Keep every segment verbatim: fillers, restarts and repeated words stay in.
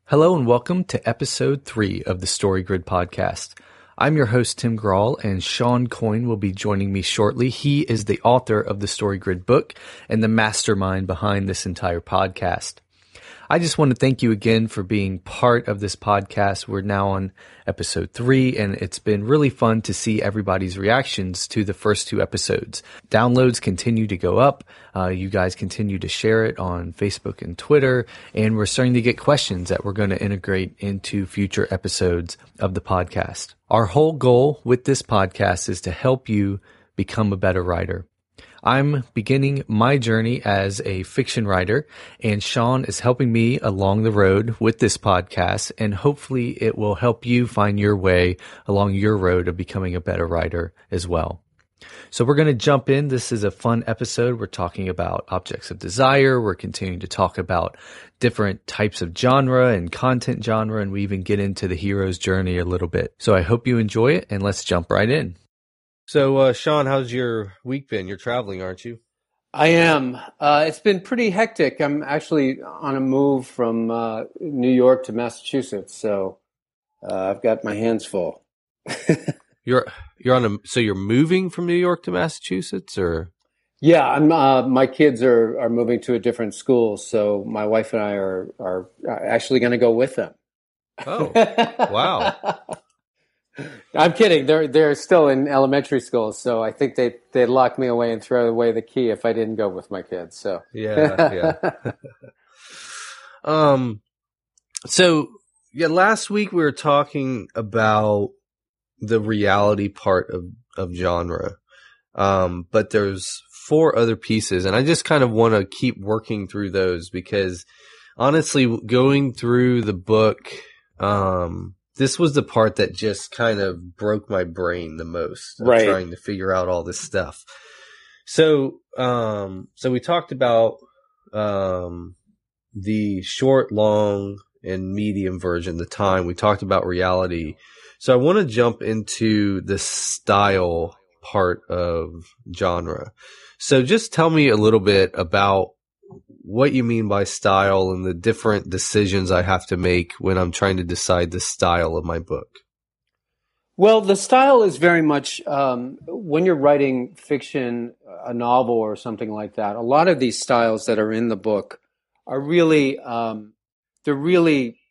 Hello and welcome to episode three of the Story Grid podcast. I'm your host, Tim Grawl, and Sean Coyne will be joining me shortly. He is the author of the Story Grid book and the mastermind behind this entire podcast. I just want to thank you again for being part of this podcast. We're now on episode three, and it's been really fun to see everybody's reactions to the first two episodes. Downloads continue to go up. Uh, you guys continue to share it on Facebook and Twitter, and we're starting to get questions that we're going to integrate into future episodes of the podcast. Our whole goal with this podcast is to help you become a better writer. I'm beginning my journey as a fiction writer, and Sean is helping me along the road with this podcast, and hopefully it will help you find your way along your road of becoming a better writer as well. So we're going to jump in. This is a fun episode. We're talking about objects of desire. We're continuing to talk about different types of genre and content genre, and we even get into the hero's journey a little bit. So I hope you enjoy it, and let's jump right in. So, uh, Sean, how's your week been? You're traveling, aren't you? I am. Uh, it's been pretty hectic. I'm actually on a move from uh, New York to Massachusetts, so uh, I've got my hands full. you're you're on a so you're moving from New York to Massachusetts, or? Yeah, I'm. Uh, my kids are, are moving to a different school, so my wife and I are are actually going to go with them. Oh, wow. I'm kidding. They're they're still in elementary school, so I think they they'd lock me away and throw away the key if I didn't go with my kids. So yeah, yeah. um, so yeah, last week we were talking about the reality part of of genre, um, but there's four other pieces, and I just kind of want to keep working through those because honestly, going through the book, um. This was the part that just kind of broke my brain the most, of right. Trying to figure out all this stuff. So, um, so we talked about um, the short, long, and medium version, the time. We talked about reality. So I want to jump into the style part of genre. So just tell me a little bit about what you mean by style and the different decisions I have to make when I'm trying to decide the style of my book. Well, the style is very much, um, when you're writing fiction, a novel or something like that, a lot of these styles that are in the book are really, um, they're really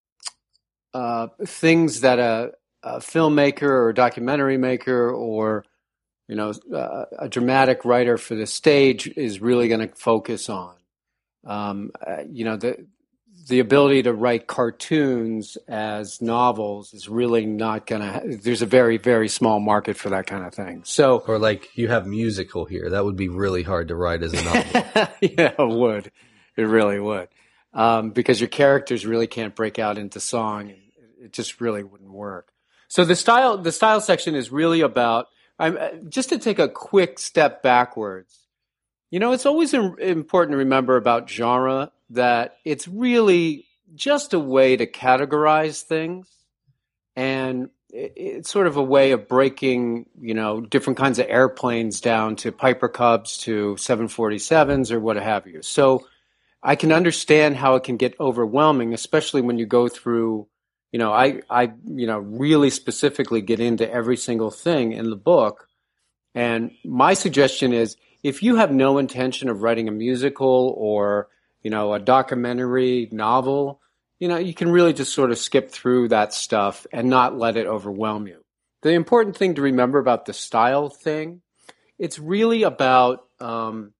uh, things that a, a filmmaker or a documentary maker or, you know, uh, a dramatic writer for the stage is really going to focus on. Um, uh, you know, the the ability to write cartoons as novels is really not going to, there's a very, very small market for that kind of thing. So, or like you have musical here. That would be really hard to write as a novel. Yeah, it would. It really would. Um, because your characters really can't break out into song, and it just really wouldn't work. So the style, the style section is really about, I'm, just to take a quick step backwards. You know, it's always important to remember about genre that it's really just a way to categorize things, and it's sort of a way of breaking, you know, different kinds of airplanes down to Piper Cubs to seven forty-sevens or what have you. So I can understand how it can get overwhelming, especially when you go through, you know, I, I, you know, really specifically get into every single thing in the book. And my suggestion is, if you have no intention of writing a musical or, you know, a documentary novel, you know, you can really just sort of skip through that stuff and not let it overwhelm you. The important thing to remember about the style thing, it's really about um,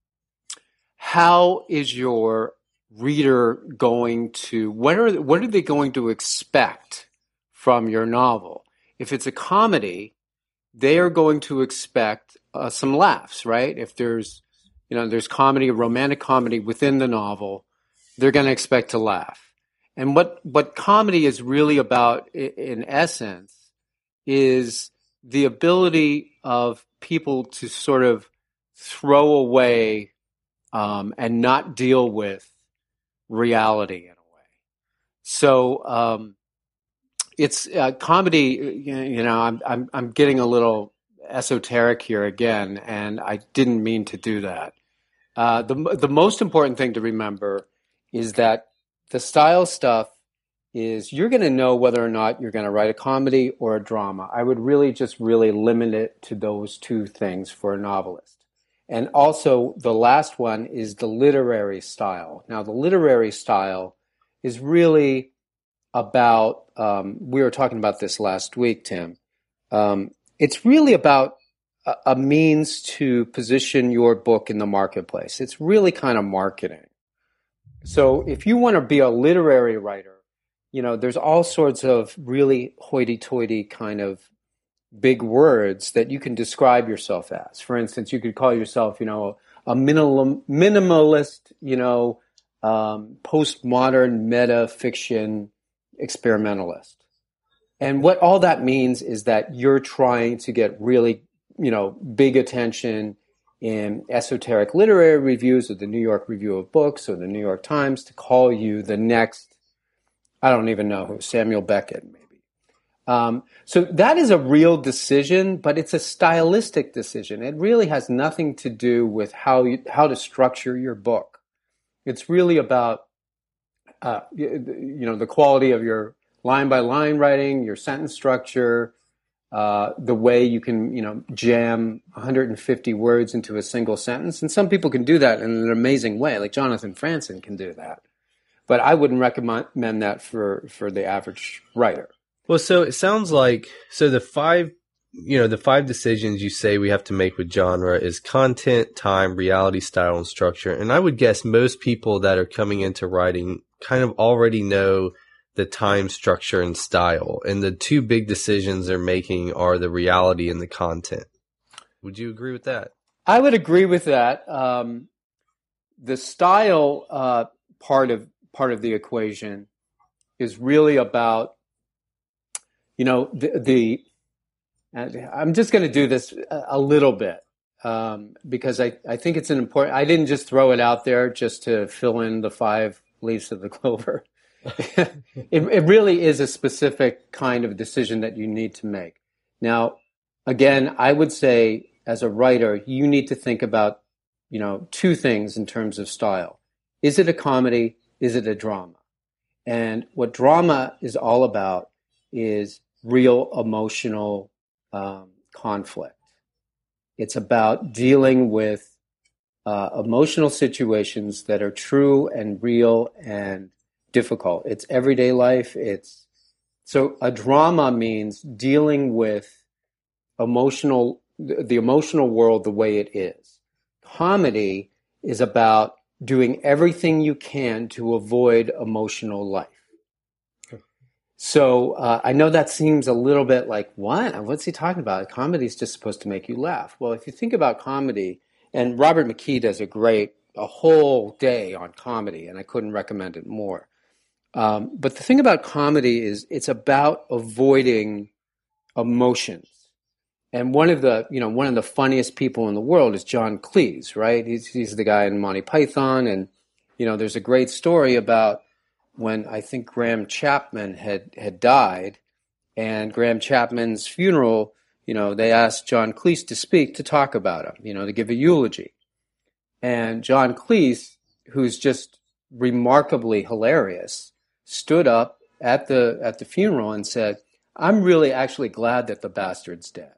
how is your reader going to, what are, what are they going to expect from your novel? If it's a comedy, they are going to expect uh, some laughs, right? If there's, you know, there's comedy, romantic comedy within the novel, they're going to expect to laugh. And what, what comedy is really about, in essence, is the ability of people to sort of throw away um, and not deal with reality in a way. So um, it's uh, comedy. You know, I'm I'm I'm getting a little esoteric here again, and I didn't mean to do that. Uh, the the most important thing to remember is that the style stuff is you're going to know whether or not you're going to write a comedy or a drama. I would really just really limit it to those two things for a novelist. And also the last one is the literary style. Now the literary style is really about, um, we were talking about this last week, Tim. Um, it's really about a, a means to position your book in the marketplace. It's really kind of marketing. So if you want to be a literary writer, you know, there's all sorts of really hoity-toity kind of big words that you can describe yourself as. For instance, you could call yourself, you know, a minimal, minimalist, you know, um, postmodern meta-fiction experimentalist. And what all that means is that you're trying to get really, you know, big attention in esoteric literary reviews or the New York Review of Books or the New York Times to call you the next, I don't even know who, Samuel Beckett, maybe. Um, so that is a real decision, but it's a stylistic decision. It really has nothing to do with how you, how to structure your book. It's really about, uh, you, you know, the quality of your line-by-line writing, your sentence structure, uh, the way you can, you know, jam one hundred fifty words into a single sentence. And some people can do that in an amazing way, like Jonathan Franzen can do that. But I wouldn't recommend that for, for the average writer. Well, so it sounds like, so the five, you know, the five decisions you say we have to make with genre is content, time, reality, style, and structure. And I would guess most people that are coming into writing kind of already know the time, structure, and style. And the two big decisions they're making are the reality and the content. Would you agree with that? I would agree with that. Um, the style uh, part of part of the equation is really about, you know, the, the I'm just going to do this a, a little bit um, because I, I think it's an important, I didn't just throw it out there just to fill in the five leaves of the clover. it, it really is a specific kind of decision that you need to make. Now, again, I would say as a writer, you need to think about, you know, two things in terms of style. Is it a comedy? Is it a drama? And what drama is all about is real emotional um, conflict. It's about dealing with uh, emotional situations that are true and real and difficult. It's everyday life. It's so a drama means dealing with emotional, the emotional world the way it is. Comedy is about doing everything you can to avoid emotional life. So uh, I know that seems a little bit like, what? What's he talking about? Comedy is just supposed to make you laugh. Well, if you think about comedy, and Robert McKee does a great, a whole day on comedy, and I couldn't recommend it more. Um, but the thing about comedy is it's about avoiding emotions. And one of the, you know, one of the funniest people in the world is John Cleese, right? He's, he's the guy in Monty Python. And, you know, there's a great story about when I think Graham Chapman had, had died, and Graham Chapman's funeral, you know, they asked John Cleese to speak, to talk about him, you know, to give a eulogy. And John Cleese, who's just remarkably hilarious, stood up at the at the funeral and said, "I'm really actually glad that the bastard's dead."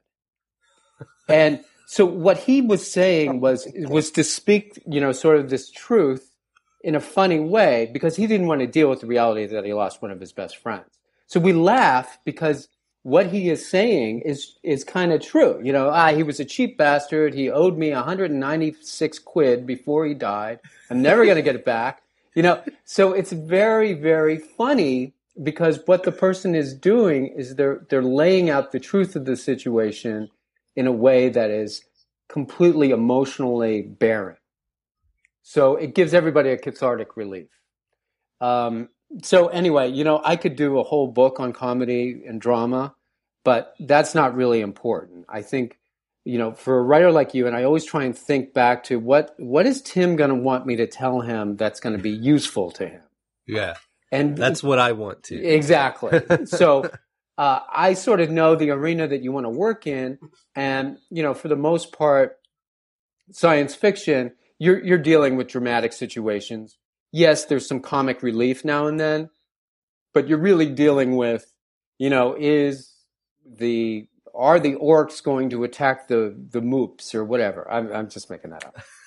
And so what he was saying was was to speak, you know, sort of this truth in a funny way, because he didn't want to deal with the reality that he lost one of his best friends. So we laugh because what he is saying is is kind of true. You know, ah, he was a cheap bastard. He owed me one hundred ninety-six quid before he died. I'm never going to get it back. You know, so it's very, very funny because what the person is doing is they're they're laying out the truth of the situation in a way that is completely emotionally barren. So it gives everybody a cathartic relief. Um, so anyway, you know, I could do a whole book on comedy and drama, but that's not really important. I think, you know, for a writer like you, and I always try and think back to what what is Tim going to want me to tell him that's going to be useful to him? Yeah. And that's what I want to. Exactly. So uh, I sort of know the arena that you want to work in. And, you know, for the most part, science fiction, you're you're dealing with dramatic situations. Yes, there's some comic relief now and then, but you're really dealing with, you know, is the are the orcs going to attack the the moops or whatever? I'm I'm just making that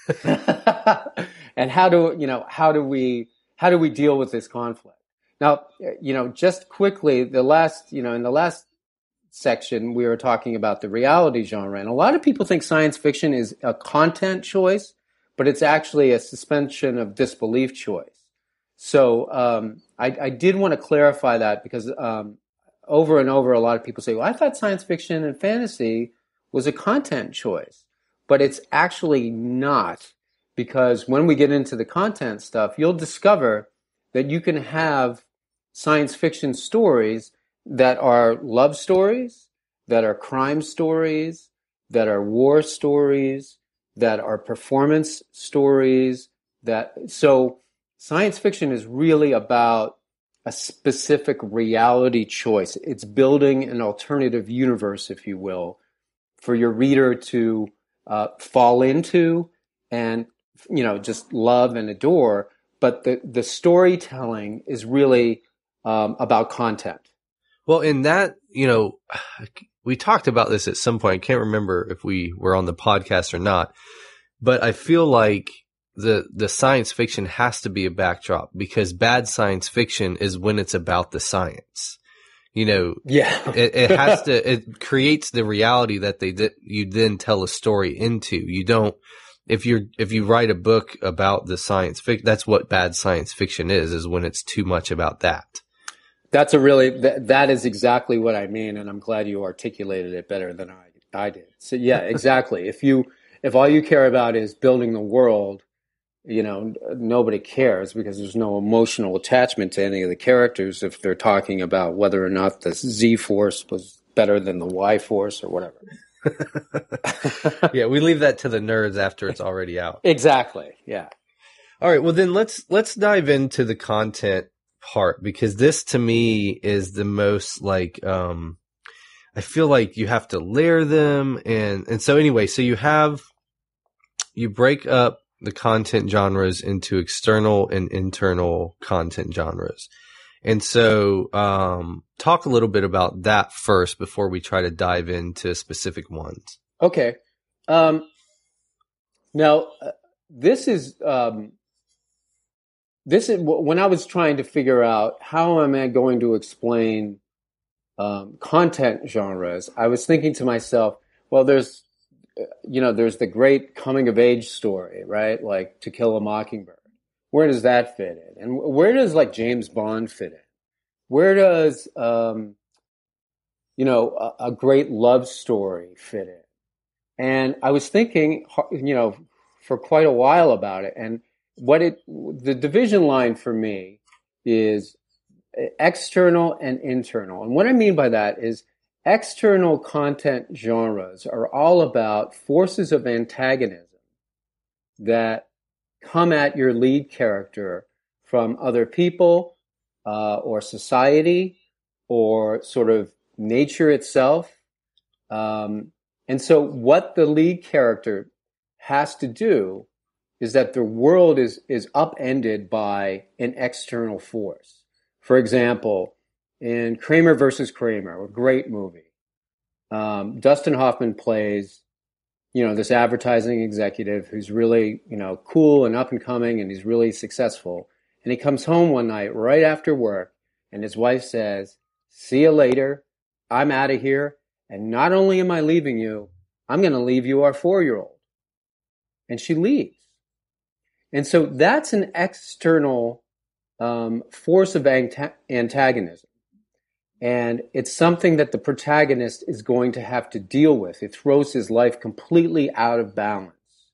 up. And how do you know how do we how do we deal with this conflict? Now, you know, just quickly, the last you know in the last section we were talking about the reality genre, and a lot of people think science fiction is a content choice, but it's actually a suspension of disbelief choice. So um, I, I did want to clarify that because um, over and over, a lot of people say, well, I thought science fiction and fantasy was a content choice, but it's actually not, because when we get into the content stuff, you'll discover that you can have science fiction stories that are love stories, that are crime stories, that are war stories, that are performance stories. That so science fiction is really about a specific reality choice. It's building an alternative universe, if you will, for your reader to uh, fall into and, you know, just love and adore. But the, the storytelling is really um, about content. Well, in that, you know, we talked about this at some point. I can't remember if we were on the podcast or not, but I feel like the the science fiction has to be a backdrop, because bad science fiction is when it's about the science. You know, yeah, it, it has to. It creates the reality that they that you then tell a story into. You don't. If you're if you write a book about the science fiction, that's what bad science fiction is. Is when it's too much about that. That's a really th- that is exactly what I mean, and I'm glad you articulated it better than I I did. So yeah, exactly. If you if all you care about is building the world, you know, nobody cares, because there's no emotional attachment to any of the characters if they're talking about whether or not the Z force was better than the Y force or whatever. Yeah, we leave that to the nerds after it's already out. Exactly. Yeah. All right. Well, then let's let's dive into the content part, because this to me is the most like um I feel like you have to layer them, and and so anyway, so you have you break up the content genres into external and internal content genres. And so um, talk a little bit about that first before we try to dive into specific ones. Okay. Um, now, uh, this is um, this is when I was trying to figure out how am I going to explain um, content genres, I was thinking to myself, well, there's you know, there's the great coming of age story, right? Like To Kill a Mockingbird. Where does that fit in? And where does like James Bond fit in? Where does, um, you know, a, a great love story fit in? And I was thinking, you know, for quite a while about it. And what it, the division line for me is external and internal. And what I mean by that is, external content genres are all about forces of antagonism that come at your lead character from other people uh, or society or sort of nature itself. Um, and so what the lead character has to do is that the world is, is upended by an external force. For example, in Kramer versus Kramer, a great movie, um, Dustin Hoffman plays, you know, this advertising executive who's really, you know, cool and up and coming, and he's really successful. And he comes home one night right after work, and his wife says, "See you later. I'm out of here. And not only am I leaving you, I'm going to leave you our four-year-old." And she leaves. And so that's an external um, force of anta- antagonism. And it's something that the protagonist is going to have to deal with. It throws his life completely out of balance.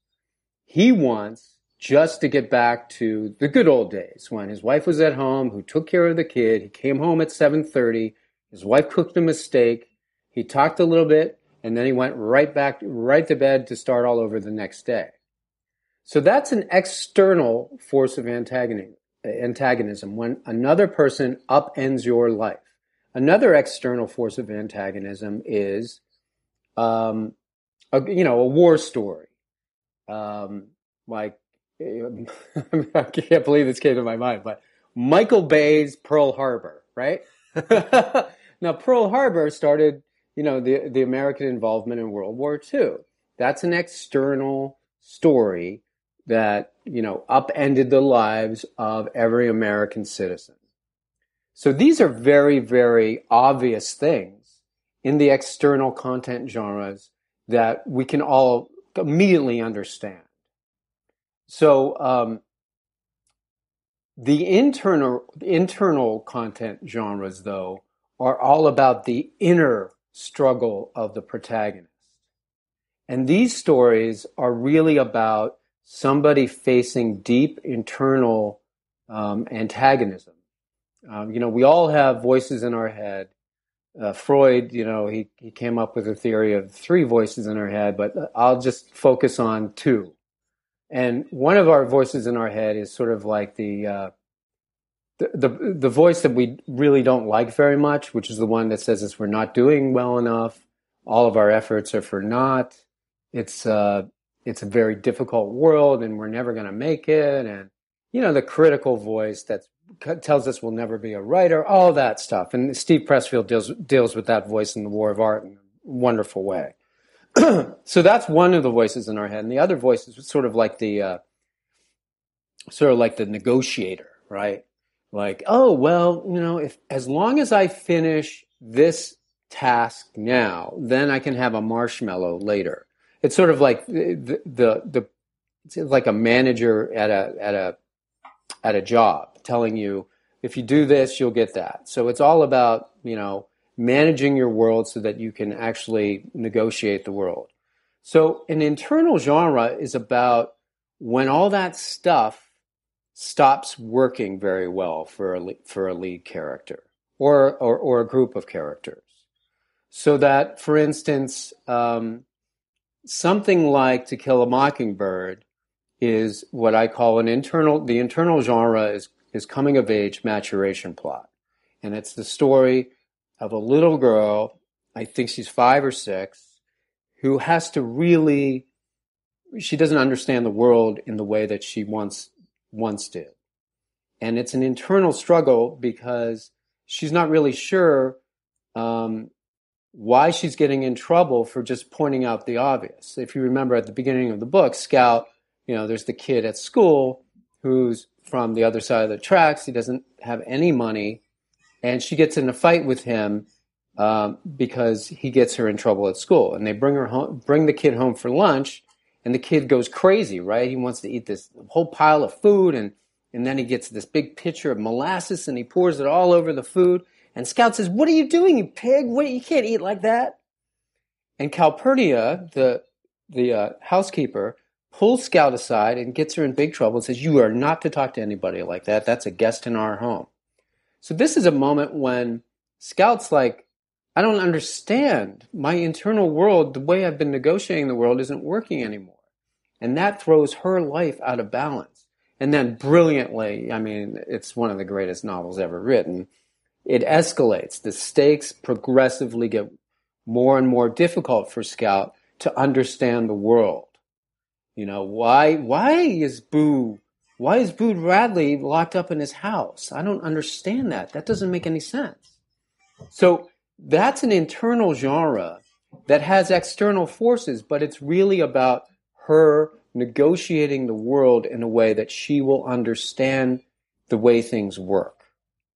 He wants just to get back to the good old days when his wife was at home, who took care of the kid. He came home at seven thirty. His wife cooked him a steak. He talked a little bit, and then he went right back, right to bed to start all over the next day. So that's an external force of antagonism, antagonism when another person upends your life. Another external force of antagonism is, um, a, you know, a war story. Um, like, I can't believe this came to my mind, but Michael Bay's Pearl Harbor, right? Now, Pearl Harbor started, you know, the, the American involvement in World War Two. That's an external story that, you know, upended the lives of every American citizen. So these are very, very obvious things in the external content genres that we can all immediately understand. So um, the internal internal content genres, though, are all about the inner struggle of the protagonist. And these stories are really about somebody facing deep internal um, antagonism. Um, you know, we all have voices in our head. Uh, Freud, you know, he, he came up with a theory of three voices in our head, but I'll just focus on two. And one of our voices in our head is sort of like the, uh, the, the, the voice that we really don't like very much, which is the one that says us we're not doing well enough. All of our efforts are for naught. It's, uh, it's a very difficult world and we're never going to make it. And, you know, the critical voice that tells us we'll never be a writer, all that stuff. And Steve Pressfield deals, deals with that voice in The War of Art in a wonderful way. So that's one of the voices in our head. And the other voice is sort of like the, uh, sort of like the negotiator, right? Like, oh, well, you know, if, as long as I finish this task now, then I can have a marshmallow later. It's sort of like the, the, the, it's like a manager at a, at a, at a job telling you, if you do this, you'll get that. So it's all about, you know, managing your world so that you can actually negotiate the world. So an internal genre is about when all that stuff stops working very well for a, for a lead character or, or, or a group of characters. So that, for instance, um, something like To Kill a Mockingbird is what I call an internal, the internal genre is, is coming of age maturation plot. And it's the story of a little girl, I think she's five or six, who has to really, she doesn't understand the world in the way that she once, once did. And it's an internal struggle because she's not really sure um, why she's getting in trouble for just pointing out the obvious. If you remember at the beginning of the book, Scout, you know, there's the kid at school who's from the other side of the tracks. He doesn't have any money. And she gets in a fight with him um, because he gets her in trouble at school. And they bring her home, bring the kid home for lunch, and the kid goes crazy, right? He wants to eat this whole pile of food, and, and then he gets this big pitcher of molasses, and he pours it all over the food. And Scout says, "What are you doing, you pig? What, you can't eat like that." And Calpurnia, the, the uh, housekeeper, pulls Scout aside and gets her in big trouble and says, "You are not to talk to anybody like that. That's a guest in our home." So this is a moment when Scout's like, I don't understand. My internal world, the way I've been negotiating the world, isn't working anymore. And that throws her life out of balance. And then brilliantly, I mean, it's one of the greatest novels ever written, it escalates. The stakes progressively get more and more difficult for Scout to understand the world. You know, why, why is Boo Why is Boo Radley locked up in his house? I don't understand that. That doesn't make any sense. So that's an internal genre that has external forces, but it's really about her negotiating the world in a way that she will understand the way things work.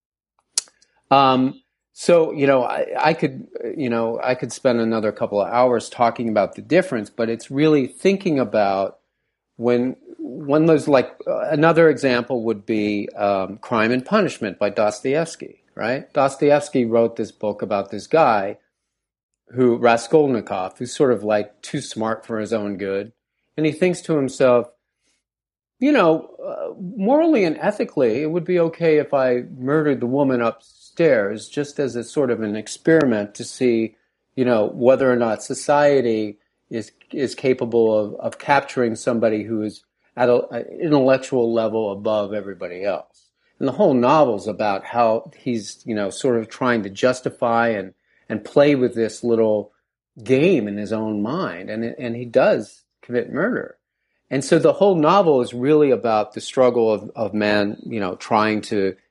Um, so, you know, I, I could, you know, I could spend another couple of hours talking about the difference, but it's really thinking about when One of those, like, uh, another example would be um, Crime and Punishment by Dostoevsky, right? Dostoevsky wrote this book about this guy who, Raskolnikov, who's sort of like too smart for his own good. And he thinks to himself, you know, uh, morally and ethically, it would be okay if I murdered the woman upstairs just as a sort of an experiment to see, you know, whether or not society is is capable of, of capturing somebody who is at an intellectual level above everybody else. And the whole novel's about how he's, you know, sort of trying to justify and, and play with this little game in his own mind. And, and he does commit murder. And so the whole novel is really about the struggle of, of man, you know, trying to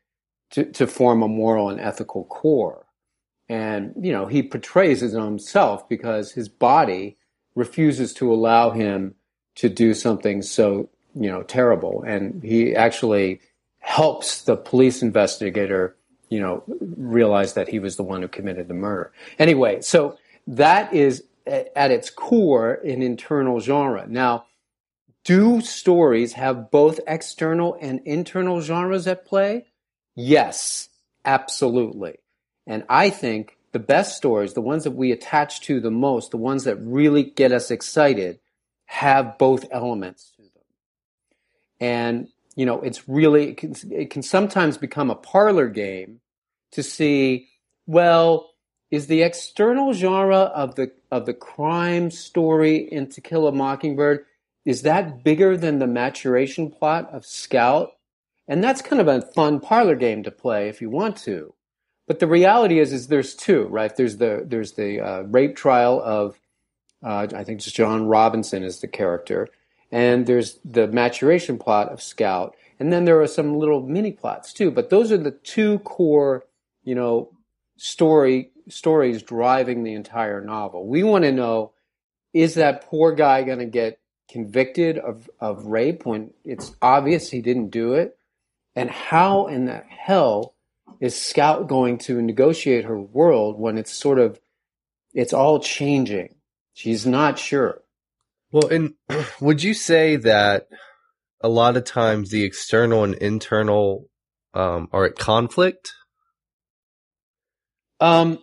to, to form a moral and ethical core. And, you know, he portrays it on himself because his body refuses to allow him to do something so, you know, terrible. And he actually helps the police investigator, you know, realize that he was the one who committed the murder. Anyway, so that is at its core an internal genre. Now, do stories have both external and internal genres at play? Yes, absolutely. And I think the best stories, the ones that we attach to the most, the ones that really get us excited, have both elements to them. And, you know, it's really, it can, it can sometimes become a parlor game to see, well, is the external genre of the of the crime story in To Kill a Mockingbird, is that bigger than the maturation plot of Scout? And that's kind of a fun parlor game to play if you want to. But the reality is, is there's two, right? There's the there's the uh, rape trial of, uh, I think it's John Robinson is the character, and there's the maturation plot of Scout, and then there are some little mini plots too. But those are the two core, you know, story stories driving the entire novel. We want to know, is that poor guy going to get convicted of of rape when it's obvious he didn't do it? And how in the hell is Scout going to negotiate her world when it's sort of, it's all changing? She's not sure. Well, and would you say that a lot of times the external and internal um, are at conflict? Um,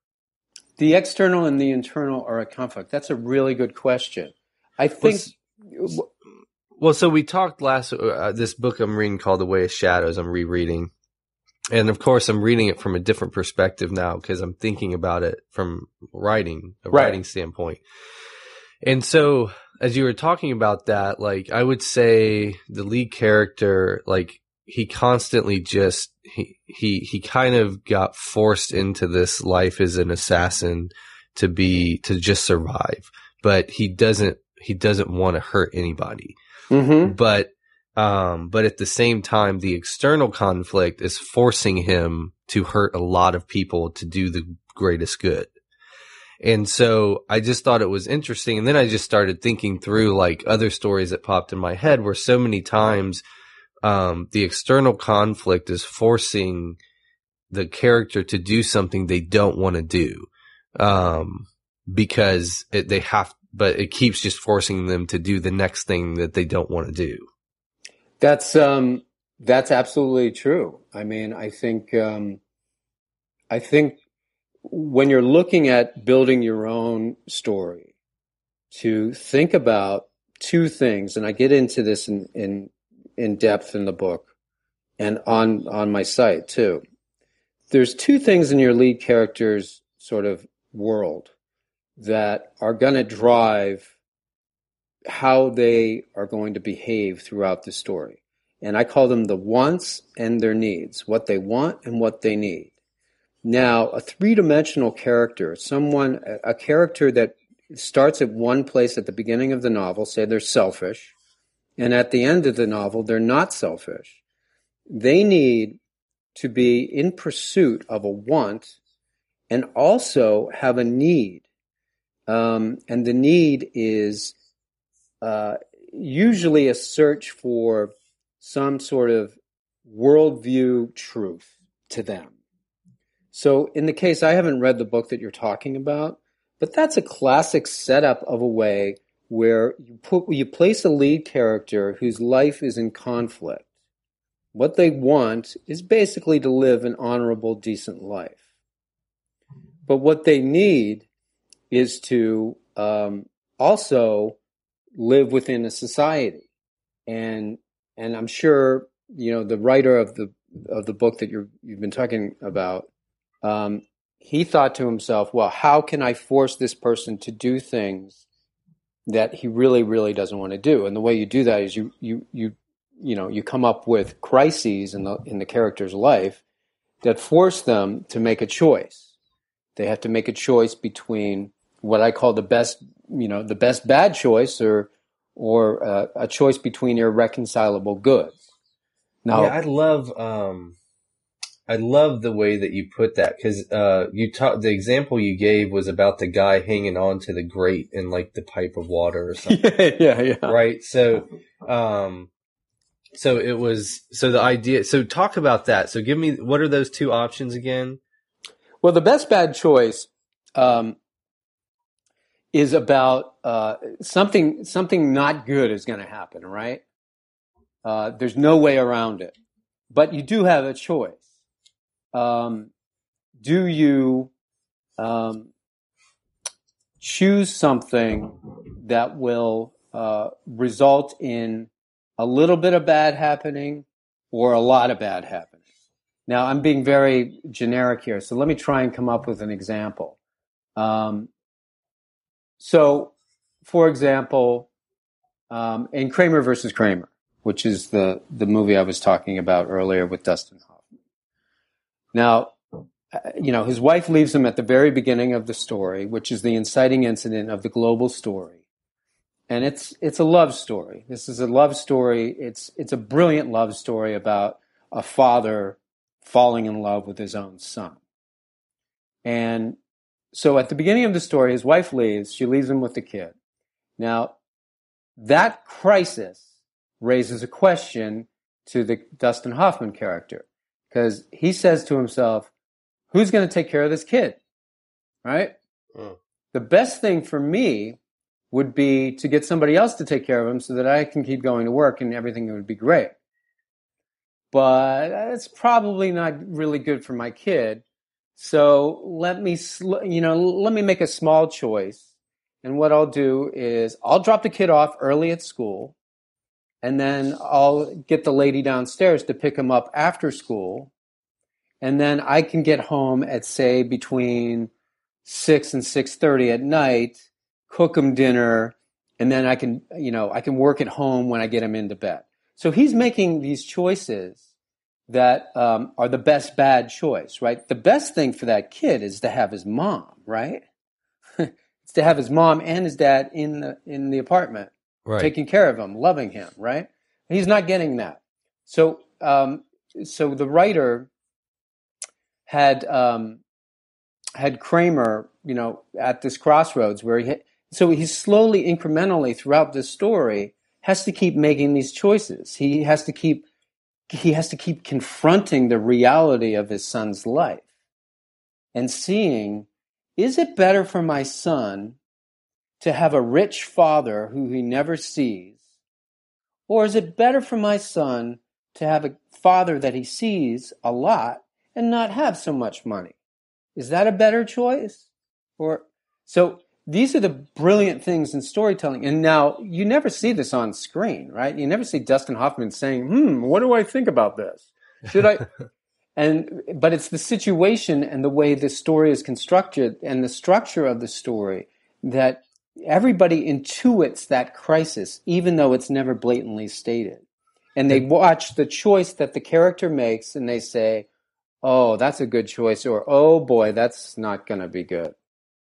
the external and the internal are at conflict. That's a really good question. I think... Well, well so we talked last, uh, this book I'm reading called The Way of Shadows, I'm rereading. And of course, I'm reading it from a different perspective now because I'm thinking about it from writing, a right. writing standpoint. And so, as you were talking about that, like, I would say the lead character, like, he constantly just, he, he, he kind of got forced into this life as an assassin to be, to just survive. But he doesn't, he doesn't want to hurt anybody. Mm-hmm. But, um, but at the same time, the external conflict is forcing him to hurt a lot of people to do the greatest good. And so I just thought it was interesting. And then I just started thinking through like other stories that popped in my head where so many times, um, the external conflict is forcing the character to do something they don't want to do. Um, because it, they have, but it keeps just forcing them to do the next thing that they don't want to do. That's, um, that's absolutely true. I mean, I think, um, I think when you're looking at building your own story, to think about two things, and I get into this in, in, in depth in the book and on, on my site too. There's two things in your lead character's sort of world that are going to drive how they are going to behave throughout the story. And I call them the wants and their needs, what they want and what they need. Now, a three-dimensional character, someone, a character that starts at one place at the beginning of the novel, say they're selfish, and at the end of the novel, they're not selfish. They need to be in pursuit of a want and also have a need. Um, and the need is uh, usually a search for some sort of worldview truth to them. So in the case, I haven't read the book that you're talking about, but that's a classic setup of a way where you put, you place a lead character whose life is in conflict. What they want is basically to live an honorable, decent life. But what they need is to um, also live within a society. And and I'm sure, you know, the writer of the of the book that you're, you've been talking about, um, he thought to himself, well, how can I force this person to do things that he really, really doesn't want to do? And the way you do that is you you you you know, you come up with crises in the in the character's life that force them to make a choice. They have to make a choice between what I call the best, you know, the best bad choice, or or uh, a choice between irreconcilable goods. Now, yeah, I love um, I love the way that you put that because uh, you ta- the example you gave was about the guy hanging on to the grate in like the pipe of water or something. yeah, yeah, yeah. Right. So, um, so it was, so the idea, so talk about that. So give me, what are those two options again? Well, the best bad choice, um, is about, uh, something, something not good is going to happen, right? Uh, there's no way around it, but you do have a choice. Um, do you, um, choose something that will, uh, result in a little bit of bad happening or a lot of bad happening? Now, I'm being very generic here, so let me try and come up with an example. Um, so, for example, um, in Kramer versus Kramer, which is the, the movie I was talking about earlier with Dustin Hoffman. Now, you know, his wife leaves him at the very beginning of the story, which is the inciting incident of the global story. And it's it's a love story. This is a love story. It's it's a brilliant love story about a father falling in love with his own son. And so at the beginning of the story, his wife leaves. She leaves him with the kid. Now, that crisis raises a question to the Dustin Hoffman character, because he says to himself, who's going to take care of this kid? Right? Mm. The best thing for me would be to get somebody else to take care of him so that I can keep going to work and everything would be great. But it's probably not really good for my kid. So let me, you know, let me make a small choice. And what I'll do is I'll drop the kid off early at school, and then I'll get the lady downstairs to pick him up after school. And then I can get home at, say, between six and six thirty at night, cook him dinner, and then I can, you know, I can work at home when I get him into bed. So he's making these choices that um, are the best bad choice, right? The best thing for that kid is to have his mom, right? It's to have his mom and his dad in the in the apartment, right, taking care of him, loving him, right? He's not getting that. So, um, so the writer had um, had Kramer, you know, at this crossroads where he had, so he's slowly, incrementally throughout this story has to keep making these choices. He has to keep he has to keep confronting the reality of his son's life and seeing, is it better for my son to have a rich father who he never sees, or is it better for my son to have a father that he sees a lot and not have so much money? Is that a better choice? Or so these are the brilliant things in storytelling. And now you never see this on screen, right? You never see Dustin Hoffman saying, "Hmm, what do I think about this? Should I?" and but it's the situation and the way the story is constructed and the structure of the story that everybody intuits that crisis, even though it's never blatantly stated. And they watch the choice that the character makes and they say, oh, that's a good choice, or oh boy, that's not going to be good.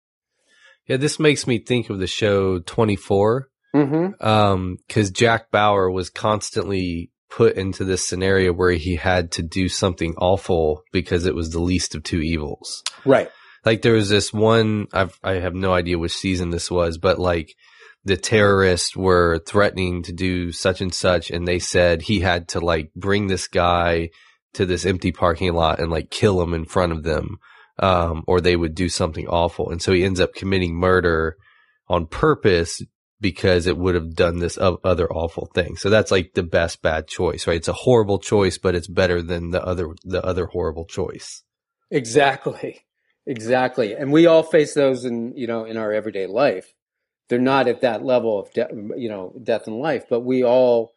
Yeah, this makes me think of the show twenty-four, mm-hmm. um, because Jack Bauer was constantly put into this scenario where he had to do something awful because it was the least of two evils. Right. Like there was this one, I've, I have no idea which season this was, but like the terrorists were threatening to do such and such, and they said he had to like bring this guy to this empty parking lot and like kill him in front of them, um, or they would do something awful. And so he ends up committing murder on purpose because it would have done this other awful thing. So that's like the best bad choice, right? It's a horrible choice, but it's better than the other, the other horrible choice. Exactly. Exactly. And we all face those in, you know, in our everyday life. They're not at that level of, de- you know, death and life, but we all,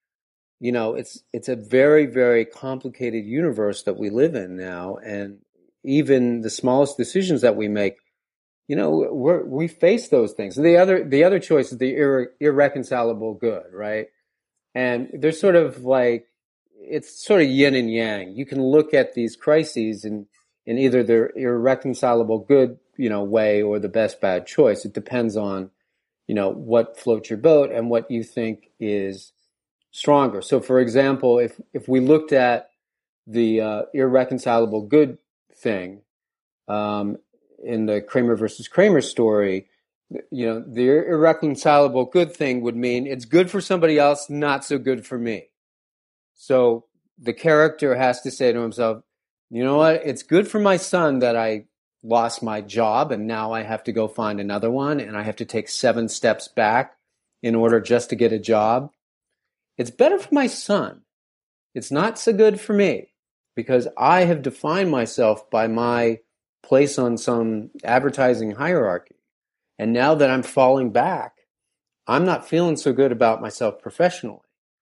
you know, it's it's a very, very complicated universe that we live in now. And even the smallest decisions that we make, you know, we're, we face those things. The other the other choice is the irre- irreconcilable good, right? And they're sort of like, it's sort of yin and yang. You can look at these crises in, in either the irreconcilable good, you know, way or the best bad choice. It depends on, you know, what floats your boat and what you think is stronger. So, for example, if if we looked at the uh, irreconcilable good thing um, in the Kramer versus Kramer story, you know, the irreconcilable good thing would mean it's good for somebody else, not so good for me. So the character has to say to himself, you know what, it's good for my son that I lost my job and now I have to go find another one and I have to take seven steps back in order just to get a job. It's better for my son. It's not so good for me because I have defined myself by my place on some advertising hierarchy. And now that I'm falling back, I'm not feeling so good about myself professionally.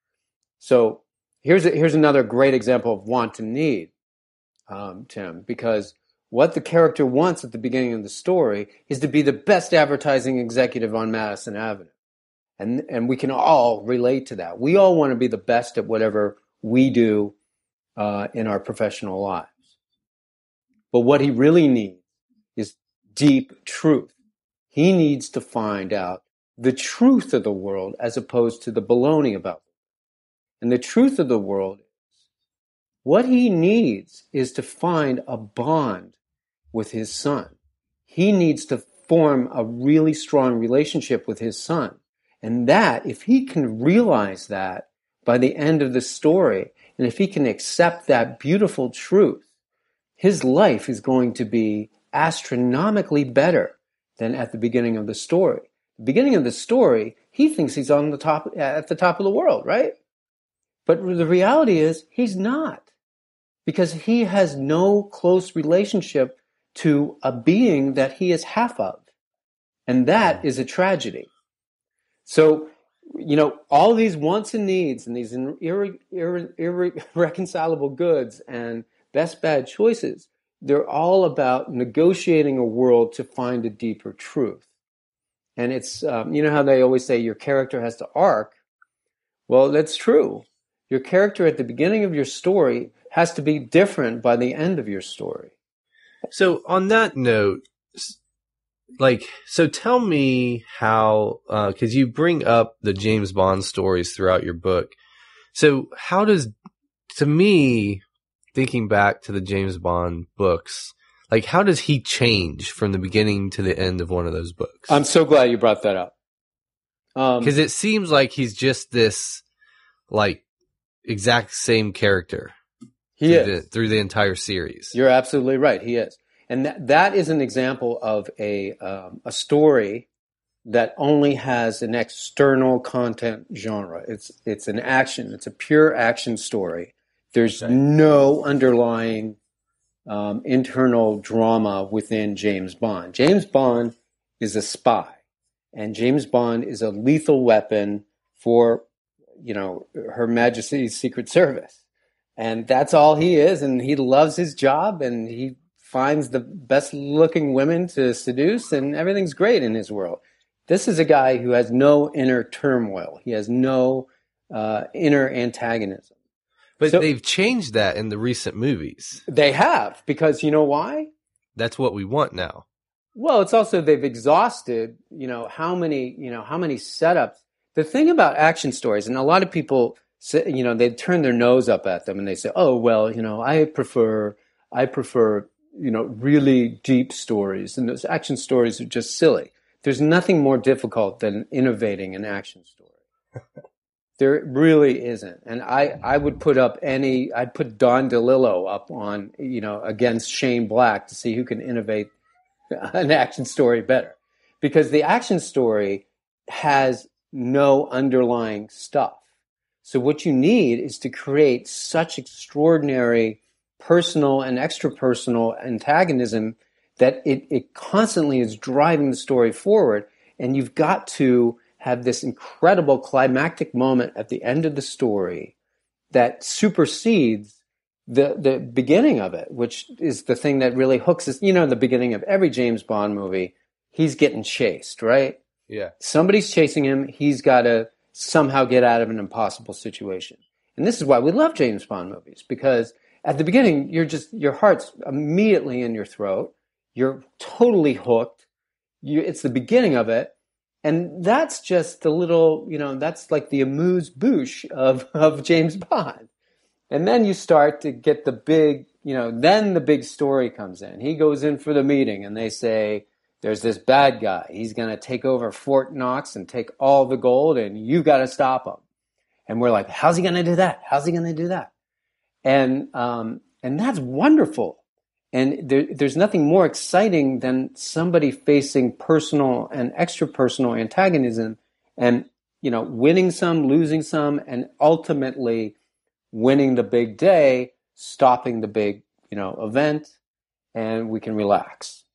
So here's a, here's another great example of want and need, um, Tim, because what the character wants at the beginning of the story is to be the best advertising executive on Madison Avenue. And, and we can all relate to that. We all want to be the best at whatever we do uh, in our professional lives. But what he really needs is deep truth. He needs to find out the truth of the world as opposed to the baloney about it. And the truth of the world is what he needs is to find a bond with his son. He needs to form a really strong relationship with his son. And that, if he can realize that by the end of the story, and if he can accept that beautiful truth, his life is going to be astronomically better than at the beginning of the story. The beginning of the story, he thinks he's on the top, at the top of the world, right? But the reality is he's not, because he has no close relationship to a being that he is half of. And that is a tragedy. So, you know, all these wants and needs and these irre- irre- irre- irreconcilable goods and best bad choices, they're all about negotiating a world to find a deeper truth. And it's, um, you know how they always say your character has to arc? Well, that's true. Your character at the beginning of your story has to be different by the end of your story. So on that note, like, so tell me how, uh, cause you bring up the James Bond stories throughout your book. So how does, to me, thinking back to the James Bond books, like how does he change from the beginning to the end of one of those books? I'm so glad you brought that up. Um, cause it seems like he's just this, like, exact same character. He through is. The, through the entire series. You're absolutely right. He is. And that, that is an example of a um, a story that only has an external content genre. It's it's an action. It's a pure action story. There's right. no underlying um, internal drama within James Bond. James Bond is a spy, and James Bond is a lethal weapon for, you know, Her Majesty's Secret Service. And that's all he is, and he loves his job, and he finds the best-looking women to seduce, and everything's great in his world. This is a guy who has no inner turmoil. He has no uh, inner antagonism. But so, they've changed that in the recent movies. They have, because you know why? That's what we want now. Well, it's also they've exhausted, you know, how many, you know, how many setups. The thing about action stories, and a lot of people say, you know, they turn their nose up at them and they say, "Oh, well, you know, I prefer, I prefer, you know, really deep stories, and those action stories are just silly." There's nothing more difficult than innovating an action story. There really isn't. And I, I would put up any, I'd put Don DeLillo up on, you know, against Shane Black to see who can innovate an action story better. Because the action story has no underlying stuff. So what you need is to create such extraordinary personal and extra-personal antagonism that it, it constantly is driving the story forward. And you've got to have this incredible climactic moment at the end of the story that supersedes the the beginning of it, which is the thing that really hooks us. You know, the beginning of every James Bond movie, he's getting chased, right? Yeah. Somebody's chasing him. He's got to somehow get out of an impossible situation. And this is why we love James Bond movies, because at the beginning, you're just, your heart's immediately in your throat. You're totally hooked. You, it's the beginning of it. And that's just the little, you know, that's like the amuse-bouche of, of James Bond. And then you start to get the big, you know, then the big story comes in. He goes in for the meeting and they say, there's this bad guy. He's going to take over Fort Knox and take all the gold and you got to stop him. And we're like, how's he going to do that? How's he going to do that? And, um, and that's wonderful. And there, there's nothing more exciting than somebody facing personal and extra personal antagonism and, you know, winning some, losing some, and ultimately winning the big day, stopping the big, you know, event, and we can relax.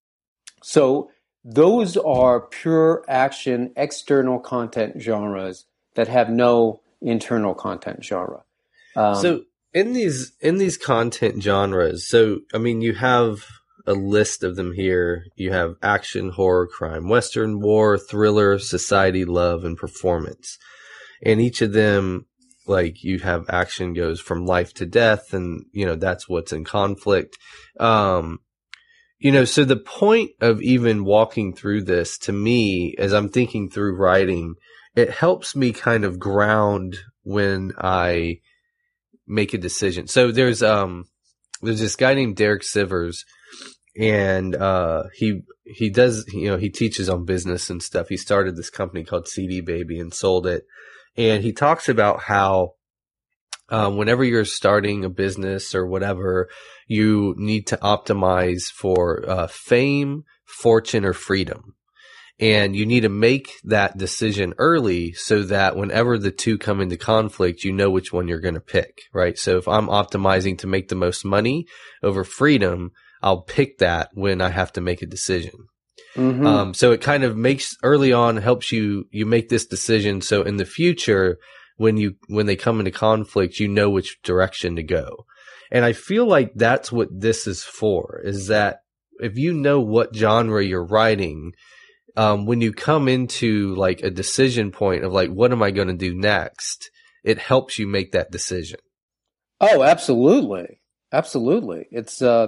So those are pure action, external content genres that have no internal content genre. Um, so in these in these content genres, so I mean, you have a list of them here. You have action, horror, crime, western, war, thriller, society, love, and performance. And each of them, like, you have action goes from life to death, and you know that's what's in conflict. Um, You know, so the point of even walking through this, to me, as I'm thinking through writing, it helps me kind of ground when I make a decision. So there's um there's this guy named Derek Sivers, and uh he he does you know he teaches on business and stuff. He started this company called C D Baby and sold it, and he talks about how Um, whenever you're starting a business or whatever, you need to optimize for uh, fame, fortune, or freedom. And you need to make that decision early so that whenever the two come into conflict, you know which one you're going to pick, right? So if I'm optimizing to make the most money over freedom, I'll pick that when I have to make a decision. Mm-hmm. Um, so it kind of makes early on, helps you, you make this decision. So in the future, when you, when they come into conflict, you know which direction to go. And I feel like that's what this is for, is that if you know what genre you're writing, um, when you come into like a decision point of like, what am I going to do next? It helps you make that decision. Oh, absolutely. Absolutely. It's, uh,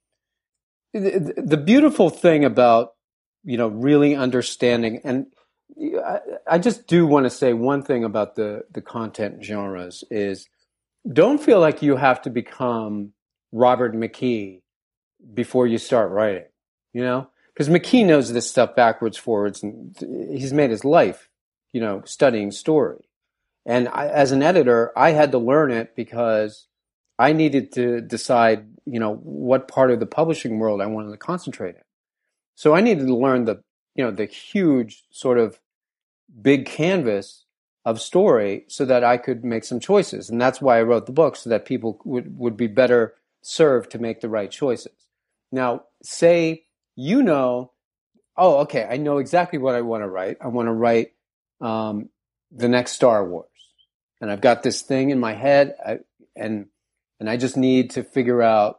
the, the beautiful thing about, you know, really understanding, and I, I just do want to say one thing about the, the content genres is don't feel like you have to become Robert McKee before you start writing, you know, because McKee knows this stuff backwards, forwards, and he's made his life, you know, studying story. And I, as an editor, I had to learn it because I needed to decide, you know, what part of the publishing world I wanted to concentrate in. So I needed to learn the, you know, the huge sort of big canvas of story so that I could make some choices. And that's why I wrote the book, so that people would, would be better served to make the right choices. Now, say you know, oh, okay, I know exactly what I want to write. I want to write um, the next Star Wars. And I've got this thing in my head, I, and and I just need to figure out,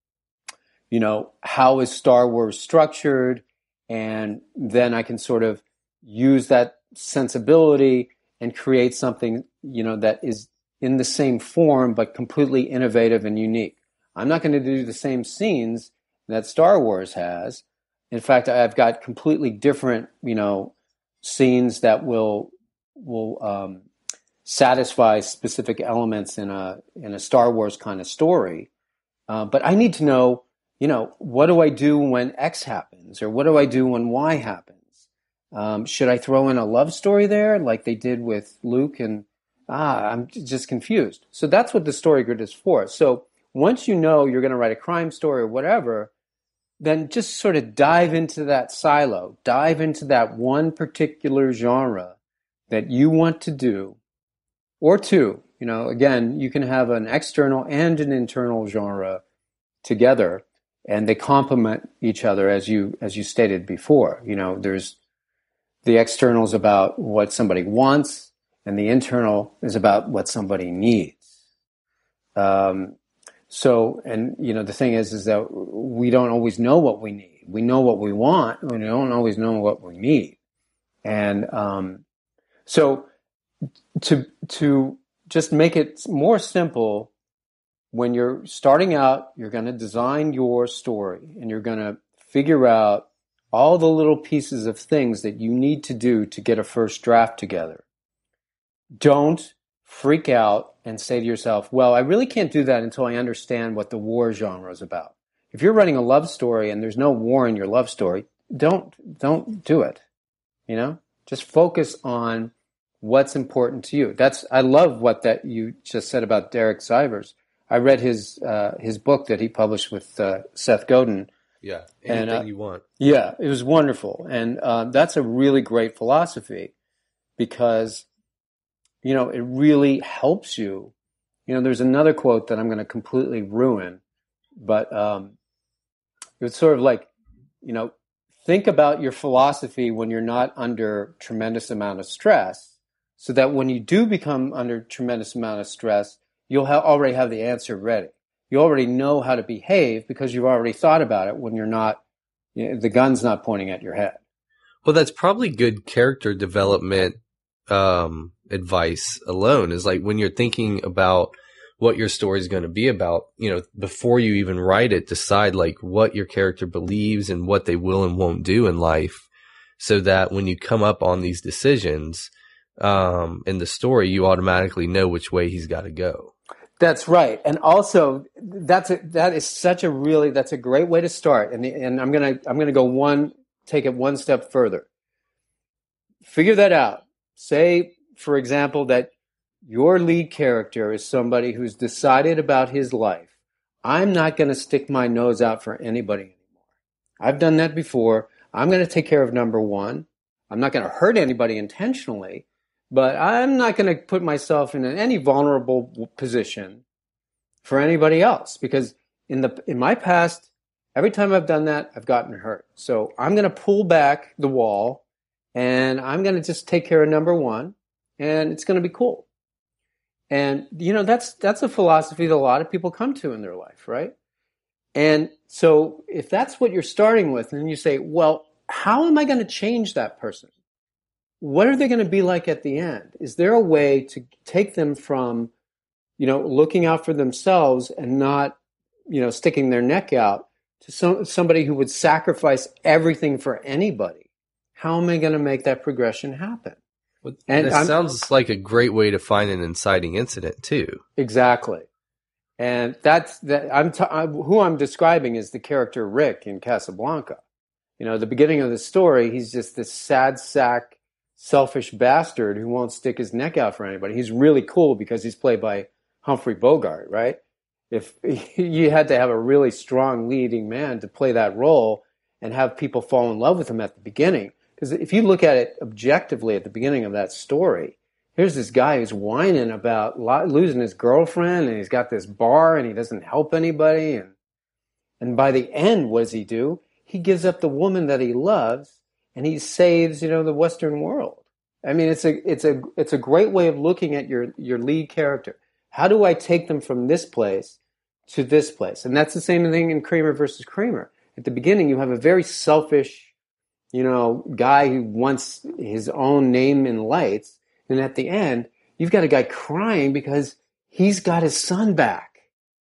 you know, how is Star Wars structured, and then I can sort of use that sensibility and create something, you know, that is in the same form but completely innovative and unique. I'm not going to do the same scenes that Star Wars has. In fact, I've got completely different, you know, scenes that will will um, satisfy specific elements in a in a Star Wars kind of story. Uh, but I need to know, you know, what do I do when X happens, or what do I do when Y happens? Um, should I throw in a love story there, like they did with Luke? And ah, I'm just confused. So that's what the story grid is for. So once you know you're going to write a crime story or whatever, then just sort of dive into that silo, dive into that one particular genre that you want to do, or two. You know, again, you can have an external and an internal genre together, and they complement each other, as you as you stated before. You know, there's the external is about what somebody wants, and the internal is about what somebody needs. Um, so, and you know, the thing is, is that we don't always know what we need. We know what we want, but we don't always know what we need. And um, so, to to just make it more simple, when you're starting out, you're going to design your story, and you're going to figure out all the little pieces of things that you need to do to get a first draft together. Don't freak out and say to yourself, well, I really can't do that until I understand what the war genre is about. If you're writing a love story and there's no war in your love story, don't don't do it. You know, just focus on what's important to you. That's I love what that you just said about Derek Sivers. I read his uh, his book that he published with uh, Seth Godin. Yeah, anything and, uh, you want. Yeah, it was wonderful, and uh, that's a really great philosophy because you know it really helps you. You know, there's another quote that I'm going to completely ruin, but um, it's sort of like, you know, think about your philosophy when you're not under tremendous amount of stress, so that when you do become under tremendous amount of stress, you'll ha- already have the answer ready. You already know how to behave because you've already thought about it when you're not, you know, the gun's not pointing at your head. Well, that's probably good character development um, advice alone, is like when you're thinking about what your story is going to be about, you know, before you even write it, decide like what your character believes and what they will and won't do in life, so that when you come up on these decisions um, in the story, you automatically know which way he's got to go. That's right. And also that's a, that is such a really, that's a great way to start. And, and I'm going to, I'm going to go one, take it one step further. Figure that out. Say, for example, that your lead character is somebody who's decided about his life. I'm not going to stick my nose out for anybody anymore. I've done that before. I'm going to take care of number one. I'm not going to hurt anybody intentionally, but I'm not going to put myself in any vulnerable position for anybody else, because in the in my past, every time I've done that, I've gotten hurt. So I'm going to pull back the wall, and I'm going to just take care of number one, and it's going to be cool. And, you know, that's that's a philosophy that a lot of people come to in their life, right? And so if that's what you're starting with, and you say, well, how am I going to change that person? What are they going to be like at the end? Is there a way to take them from, you know, looking out for themselves and not, you know, sticking their neck out to some, somebody who would sacrifice everything for anybody? How am I going to make that progression happen? Well, and that sounds like a great way to find an inciting incident too. Exactly. And that's that. I'm, t- I'm who I'm describing is the character Rick in Casablanca. You know, the beginning of the story, he's just this sad sack, selfish bastard who won't stick his neck out for anybody. He's really cool because he's played by Humphrey Bogart, right? If you had to have a really strong leading man to play that role and have people fall in love with him at the beginning. Because if you look at it objectively at the beginning of that story, here's this guy who's whining about losing his girlfriend, and he's got this bar, and he doesn't help anybody. And and by the end, what does he do? He gives up the woman that he loves, and he saves, you know, the Western world. I mean, it's a it's a it's a great way of looking at your your lead character. How do I take them from this place to this place? And that's the same thing in Kramer versus Kramer. At the beginning, you have a very selfish, you know, guy who wants his own name in lights. And at the end, you've got a guy crying because he's got his son back.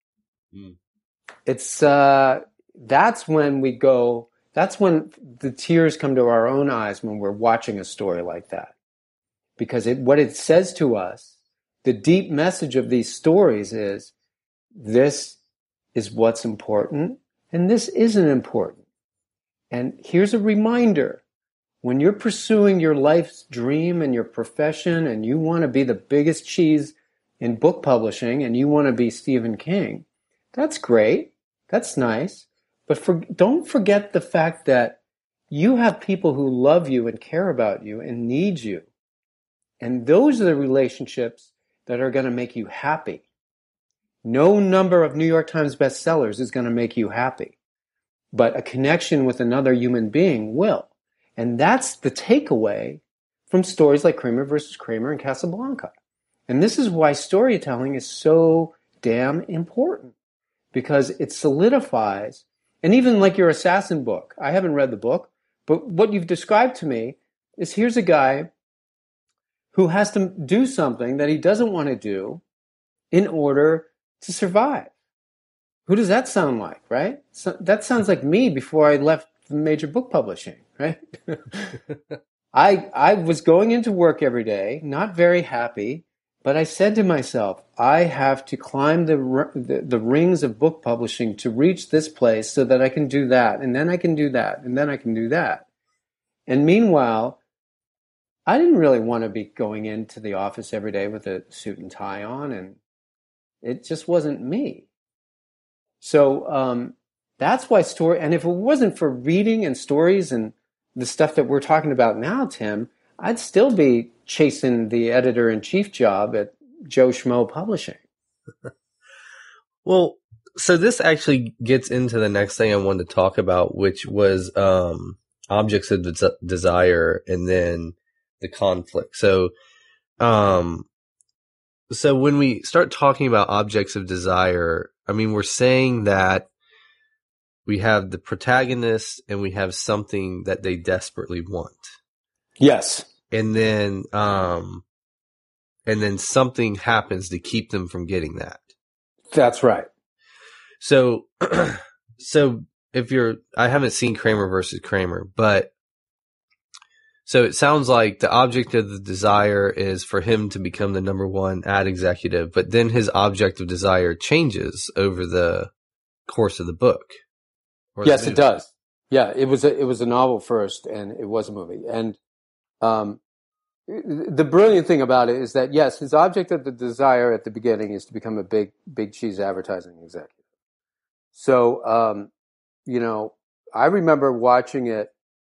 Mm. It's, uh, that's when we go, that's when the tears come to our own eyes when we're watching a story like that. Because it, what it says to us, the deep message of these stories is, this is what's important, and this isn't important. And here's a reminder. When you're pursuing your life's dream and your profession, and you want to be the biggest cheese in book publishing, and you want to be Stephen King, that's great. That's nice. But for, don't forget the fact that you have people who love you and care about you and need you. And those are the relationships that are going to make you happy. No number of New York Times bestsellers is going to make you happy. But a connection with another human being will. And that's the takeaway from stories like Kramer versus Kramer and Casablanca. And this is why storytelling is so damn important, because it solidifies, and even like your Assassin book, I haven't read the book, but what you've described to me is here's a guy who has to do something that he doesn't want to do in order to survive. Who does that sound like, right? So that sounds like me before I left major book publishing, right? I I was going into work every day, not very happy, But I said to myself, I have to climb the, the the rings of book publishing to reach this place so that I can do that, and then I can do that, and then I can do that. And meanwhile, I didn't really want to be going into the office every day with a suit and tie on, and it just wasn't me. So um, that's why story, and if it wasn't for reading and stories and the stuff that we're talking about now, Tim, I'd still be chasing the editor-in-chief job at Joe Schmo Publishing. Well, so this actually gets into the next thing I wanted to talk about, which was um, objects of des- desire and then the conflict. So, um, so when we start talking about objects of desire, I mean, we're saying that we have the protagonist and we have something that they desperately want. Yes. And then, um, and then something happens to keep them from getting that. That's right. So, so if you're, I haven't seen Kramer versus Kramer, but so it sounds like the object of the desire is for him to become the number one ad executive, but then his object of desire changes over the course of the book. Yes, it does. Yeah, it was a, it was a novel first, and it was a movie. And um, the brilliant thing about it is that, yes, his object of the desire at the beginning is to become a big, big cheese advertising executive. So, um, you know, I remember watching it.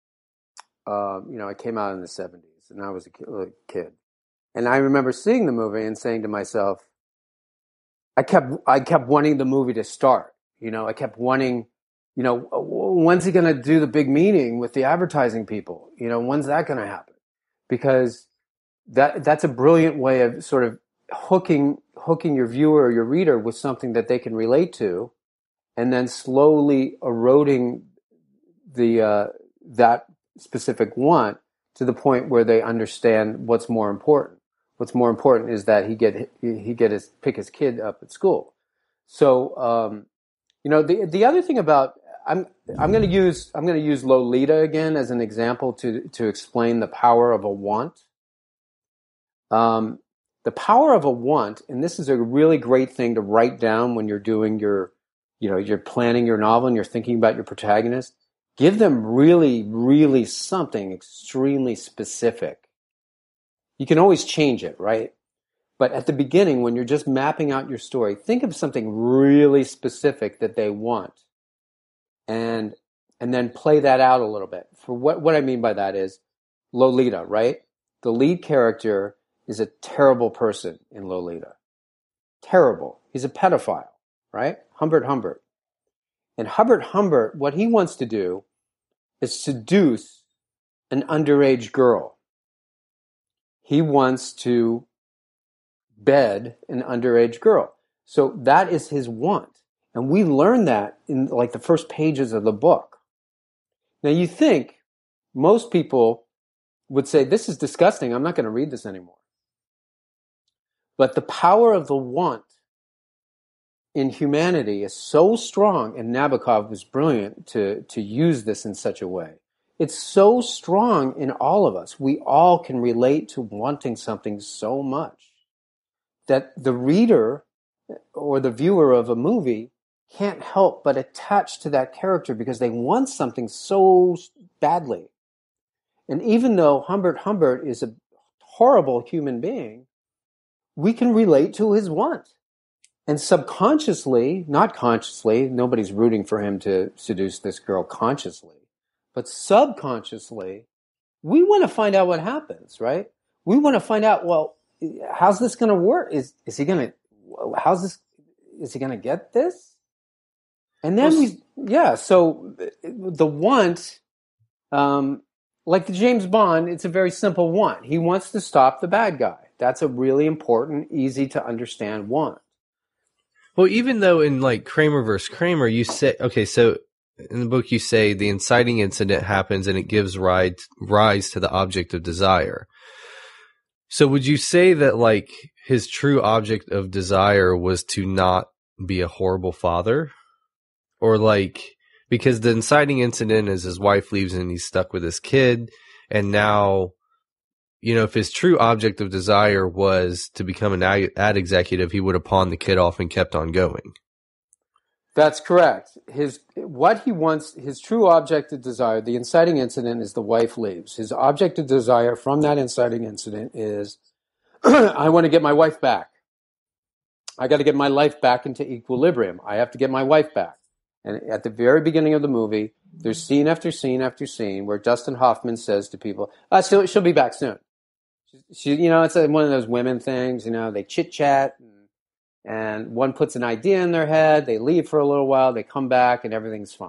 Um, you know, it came out in the seventies, and I was a kid. And I remember seeing the movie and saying to myself, I kept, I kept wanting the movie to start. You know, I kept wanting, you know, when's he going to do the big meeting with the advertising people? You know, when's that going to happen? Because that, that's a brilliant way of sort of hooking, hooking your viewer or your reader with something that they can relate to, and then slowly eroding the, uh, that specific want to the point where they understand what's more important. What's more important is that he get he get his pick his kid up at school. So um, you know, the the other thing about I'm I'm going to use I'm going to use Lolita again as an example to to explain the power of a want. Um, the power of a want, and this is a really great thing to write down when you're doing your, you know, you're planning your novel and you're thinking about your protagonist. Give them really, really something extremely specific. You can always change it, right? But at the beginning, when you're just mapping out your story, think of something really specific that they want, and and then play that out a little bit. For what what I mean by that is Lolita, right? The lead character is a terrible person in Lolita. Terrible. He's a pedophile, right? Humbert Humbert. And Humbert Humbert, what he wants to do is seduce an underage girl. He wants to bed an underage girl. So that is his want. And we learn that in like the first pages of the book. Now you think most people would say, this is disgusting, I'm not going to read this anymore. But the power of the want in humanity is so strong, and Nabokov was brilliant to, to use this in such a way. It's so strong in all of us. We all can relate to wanting something so much that the reader or the viewer of a movie can't help but attach to that character because they want something so badly. And even though Humbert Humbert is a horrible human being, we can relate to his want. And subconsciously, not consciously, nobody's rooting for him to seduce this girl consciously, but subconsciously, we want to find out what happens, right? We want to find out, well, how's this going to work? Is is he going to, how's this, is he going to get this? And then we, yeah, so the want, um, like the James Bond, it's a very simple want. He wants to stop the bad guy. That's a really important, easy to understand want. Well, even though in like Kramer versus Kramer, you say, okay, so in the book you say the inciting incident happens and it gives rise, rise to the object of desire. So would you say that like his true object of desire was to not be a horrible father? Or like, because the inciting incident is his wife leaves and he's stuck with his kid, and now, you know, if his true object of desire was to become an ad, ad executive, he would have pawned the kid off and kept on going. That's correct. His what he wants, his true object of desire, the inciting incident is the wife leaves. His object of desire from that inciting incident is, I want to get my wife back. I got to get my life back into equilibrium. I have to get my wife back. And at the very beginning of the movie, there's scene after scene after scene where Dustin Hoffman says to people, ah, she'll, she'll be back soon. She, you know, it's a, one of those women things, you know, they chit chat and, and one puts an idea in their head, they leave for a little while, they come back and everything's fine.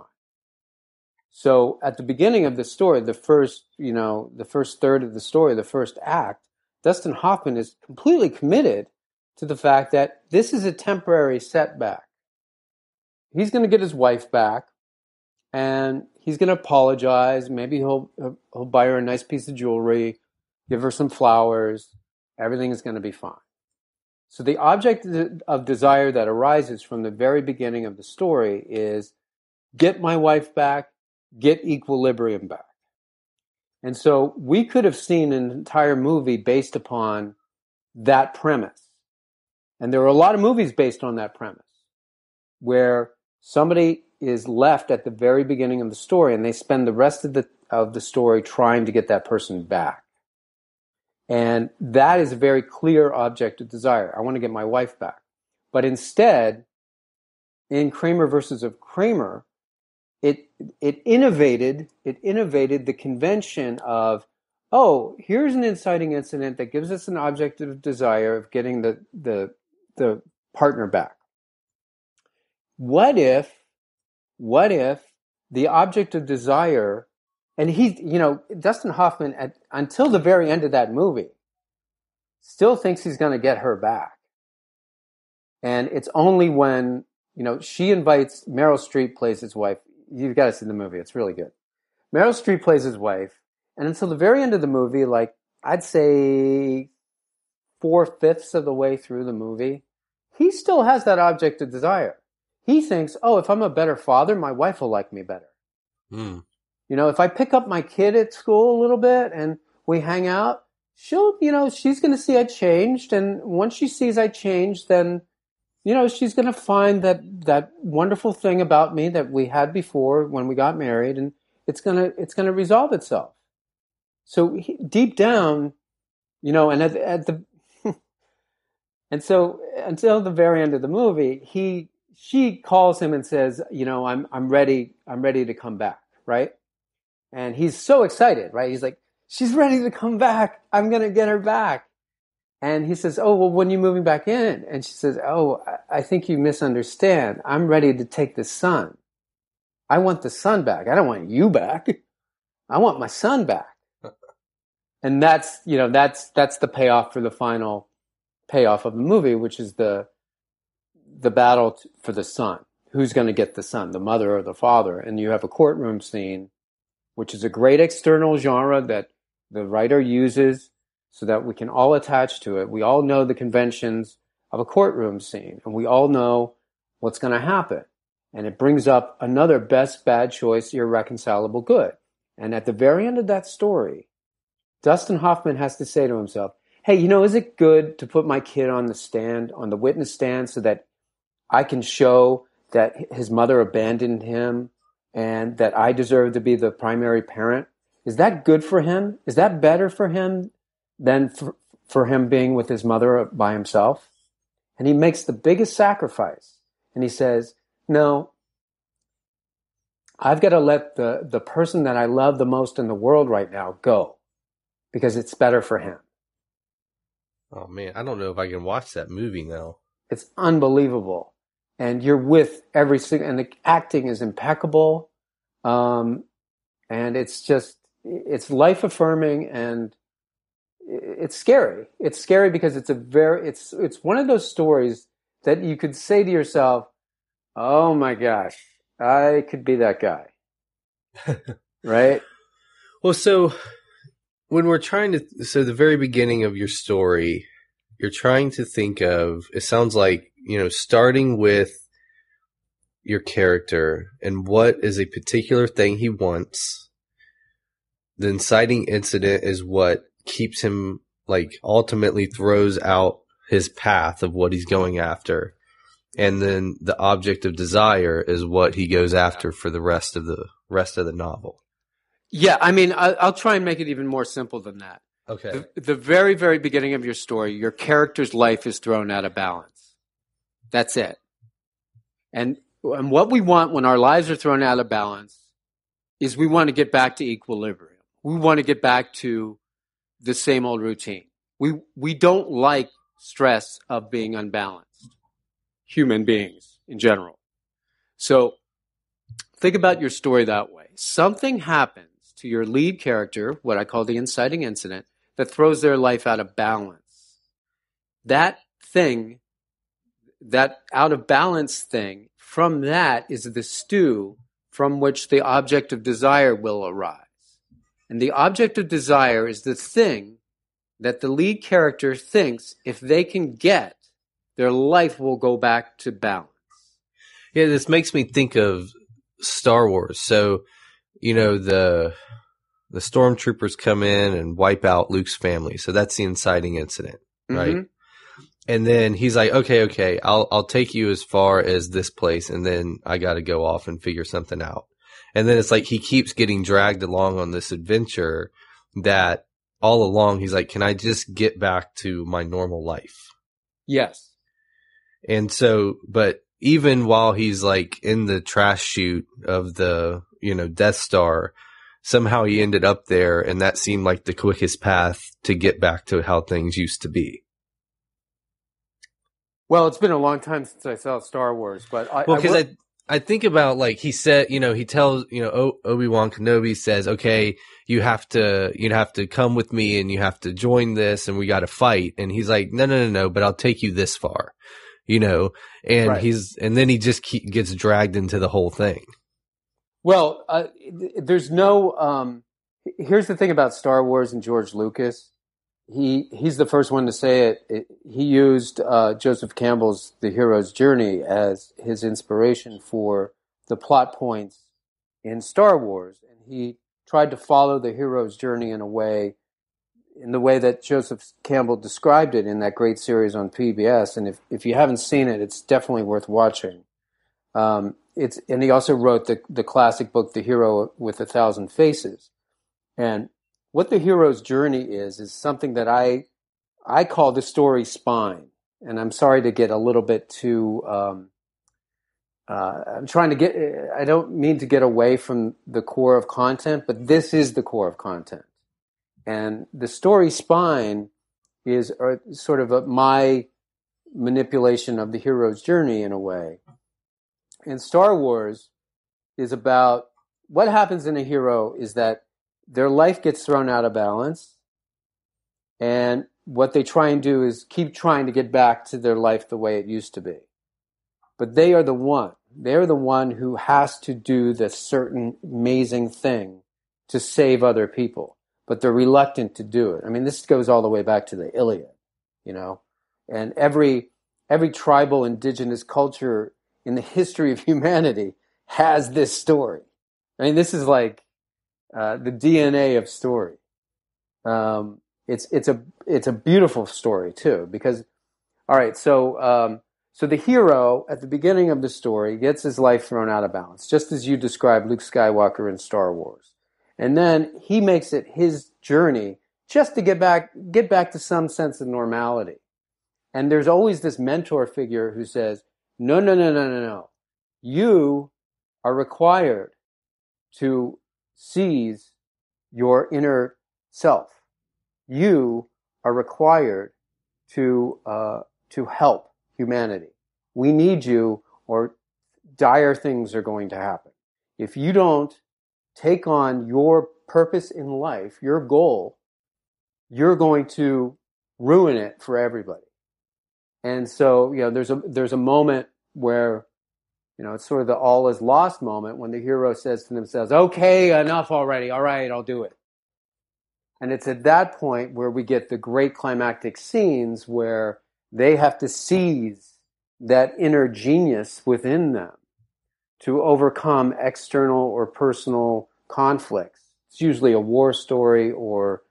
So at the beginning of the story, the first, you know, the first third of the story, the first act, Dustin Hoffman is completely committed to the fact that this is a temporary setback. He's going to get his wife back and he's going to apologize. Maybe he'll, he'll buy her a nice piece of jewelry, give her some flowers. Everything is going to be fine. So the object of desire that arises from the very beginning of the story is get my wife back, get equilibrium back. And so we could have seen an entire movie based upon that premise. And there are a lot of movies based on that premise where somebody is left at the very beginning of the story and they spend the rest of the of the story trying to get that person back. And that is a very clear object of desire. I want to get my wife back. But instead, in Kramer versus of Kramer, it it innovated it innovated the convention of, oh, here's an inciting incident that gives us an object of desire of getting the the the partner back. What if, what if the object of desire, and he, you know, Dustin Hoffman, at, until the very end of that movie, still thinks he's going to get her back. And it's only when, you know, she invites, Meryl Streep plays his wife. You've got to see the movie. It's really good. Meryl Streep plays his wife. And until the very end of the movie, like, I'd say four-fifths of the way through the movie, he still has that object of desire. He thinks, oh, if I'm a better father, my wife will like me better. Mm. You know, if I pick up my kid at school a little bit and we hang out, she'll, you know, she's going to see I changed. And once she sees I changed, then, you know, she's going to find that, that wonderful thing about me that we had before when we got married, and it's going to, it's going to resolve itself. So he, deep down, you know, and at, at the, and so until the very end of the movie, he, she calls him and says, you know, I'm, I'm ready, I'm ready to come back. Right. And he's so excited, right? He's like, she's ready to come back. I'm going to get her back. And he says, oh, well, when are you moving back in? And she says, oh, I think you misunderstand. I'm ready to take the son. I want the son back. I don't want you back. I want my son back. And that's, you know, that's, that's the payoff for the final payoff of the movie, which is the, the battle t- for the son. Who's going to get the son, the mother or the father? And you have a courtroom scene, which is a great external genre that the writer uses so that we can all attach to it. We all know the conventions of a courtroom scene, and we all know what's going to happen. And it brings up another best bad choice, irreconcilable good. And at the very end of that story, Dustin Hoffman has to say to himself, hey, you know, is it good to put my kid on the stand, on the witness stand, so that I can show that his mother abandoned him and that I deserve to be the primary parent? Is that good for him? Is that better for him than for, for him being with his mother by himself? And he makes the biggest sacrifice. And he says, no, I've got to let the, the person that I love the most in the world right now go because it's better for him. Oh, man, I don't know if I can watch that movie now. It's unbelievable. And you're with every single, and the acting is impeccable. Um, and it's just, it's life affirming and it's scary. It's scary because it's a very, it's, it's one of those stories that you could say to yourself, oh my gosh, I could be that guy. Right? Well, so when we're trying to, so the very beginning of your story, you're trying to think of, it sounds like, you know, starting with your character and what is a particular thing he wants. The inciting incident is what keeps him, like, ultimately throws out his path of what he's going after. And then the object of desire is what he goes after for the rest of the rest of the novel. Yeah, I mean, I, I'll try and make it even more simple than that. Okay. The, the very, very beginning of your story, your character's life is thrown out of balance. That's it. And, and what we want when our lives are thrown out of balance is we want to get back to equilibrium. We want to get back to the same old routine. We we don't like stress of being unbalanced, human beings in general. So think about your story that way. Something happens to your lead character, what I call the inciting incident, that throws their life out of balance. That thing, that out of balance thing, from that is the stew from which the object of desire will arise. And the object of desire is the thing that the lead character thinks if they can get, their life will go back to balance. Yeah, this makes me think of Star Wars. So, you know, the the stormtroopers come in and wipe out Luke's family. So that's the inciting incident, right? Mm-hmm. And then he's like, okay, okay, I'll I'll take you as far as this place, and then I got to go off and figure something out. And then it's like he keeps getting dragged along on this adventure that all along he's like, can I just get back to my normal life? Yes. And so, but even while he's like in the trash chute of the, you know, Death Star, somehow he ended up there, and that seemed like the quickest path to get back to how things used to be. Well, it's been a long time since I saw Star Wars, but I... Well, because I, I, I think about, like, he said, you know, he tells, you know, o- Obi-Wan Kenobi says, okay, you have to, you have to come with me and you have to join this and we got to fight. And he's like, no, no, no, no, but I'll take you this far, you know, and right. he's, and then he just keep, gets dragged into the whole thing. Well, uh, there's no, um, here's the thing about Star Wars and George Lucas. He, he's the first one to say it. it he used, uh, Joseph Campbell's The Hero's Journey as his inspiration for the plot points in Star Wars. And he tried to follow the hero's journey in a way, in the way that Joseph Campbell described it in that great series on P B S. And if, if you haven't seen it, it's definitely worth watching. Um, it's, and he also wrote the, the classic book, The Hero with a Thousand Faces. And what the hero's journey is, is something that I, I call the story spine. And I'm sorry to get a little bit too, um, uh, I'm trying to get, I don't mean to get away from the core of content, but this is the core of content. And the story spine is uh, sort of a, my manipulation of the hero's journey in a way. And Star Wars is about what happens in a hero is that their life gets thrown out of balance. And what they try and do is keep trying to get back to their life the way it used to be. But they are the one. They're the one who has to do this certain amazing thing to save other people. But they're reluctant to do it. I mean, this goes all the way back to the Iliad, you know. And every every tribal indigenous culture in the history of humanity has this story. I mean, this is like uh, the D N A of story. Um, it's it's a it's a beautiful story too, because all right, so um, so the hero at the beginning of the story gets his life thrown out of balance, just as you described Luke Skywalker in Star Wars, and then he makes it his journey just to get back get back to some sense of normality. And there's always this mentor figure who says, no, no, no, no, no, no. You are required to seize your inner self. You are required to uh, to help humanity. We need you, or dire things are going to happen. If you don't take on your purpose in life, your goal, you're going to ruin it for everybody. And so, you know, there's a there's a moment where, you know, it's sort of the all is lost moment when the hero says to themselves, okay, enough already. All right, I'll do it. And it's at that point where we get the great climactic scenes where they have to seize that inner genius within them to overcome external or personal conflicts. It's usually a war story or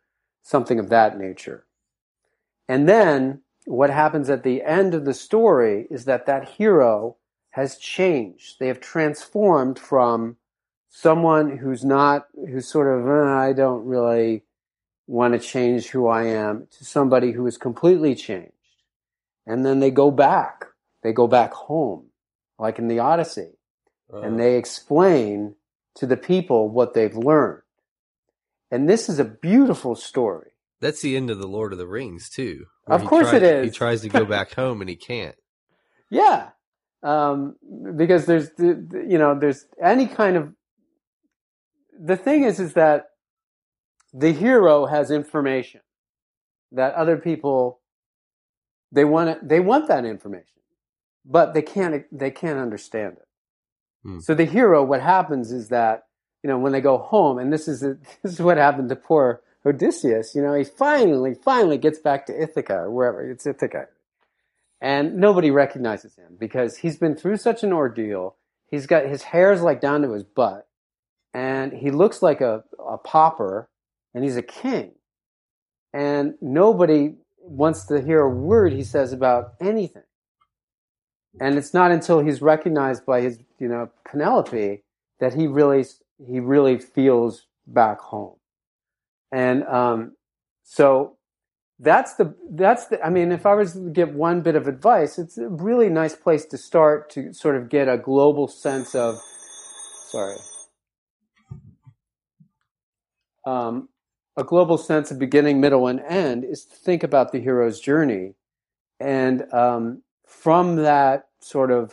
something of that nature. And then what happens at the end of the story is that that hero has changed. They have transformed from someone who's not, who's sort of, uh, I don't really want to change who I am, to somebody who is completely changed. And then they go back. They go back home, like in the Odyssey. Uh-huh. And they explain to the people what they've learned. And this is a beautiful story. That's the end of the Lord of the Rings, too. Of course tries, it is. He tries to go back home and he can't. Yeah. Um, because there's, you know, there's any kind of, the thing is, is that the hero has information that other people, they want it, they want that information, but they can't, they can't understand it. Hmm. So the hero, what happens is that, you know, when they go home, and this is, a, this is what happened to poor Odysseus, you know, he finally, finally gets back to Ithaca or wherever, it's Ithaca. And nobody recognizes him because he's been through such an ordeal. He's got, his hair's like down to his butt. And he looks like a, a pauper, and he's a king. And nobody wants to hear a word he says about anything. And it's not until he's recognized by his, you know, Penelope that he really, he really feels back home. And um, so that's the, that's the, I mean, if I was to give one bit of advice, it's a really nice place to start to sort of get a global sense of, sorry, um, a global sense of beginning, middle, and end is to think about the hero's journey. And um, from that sort of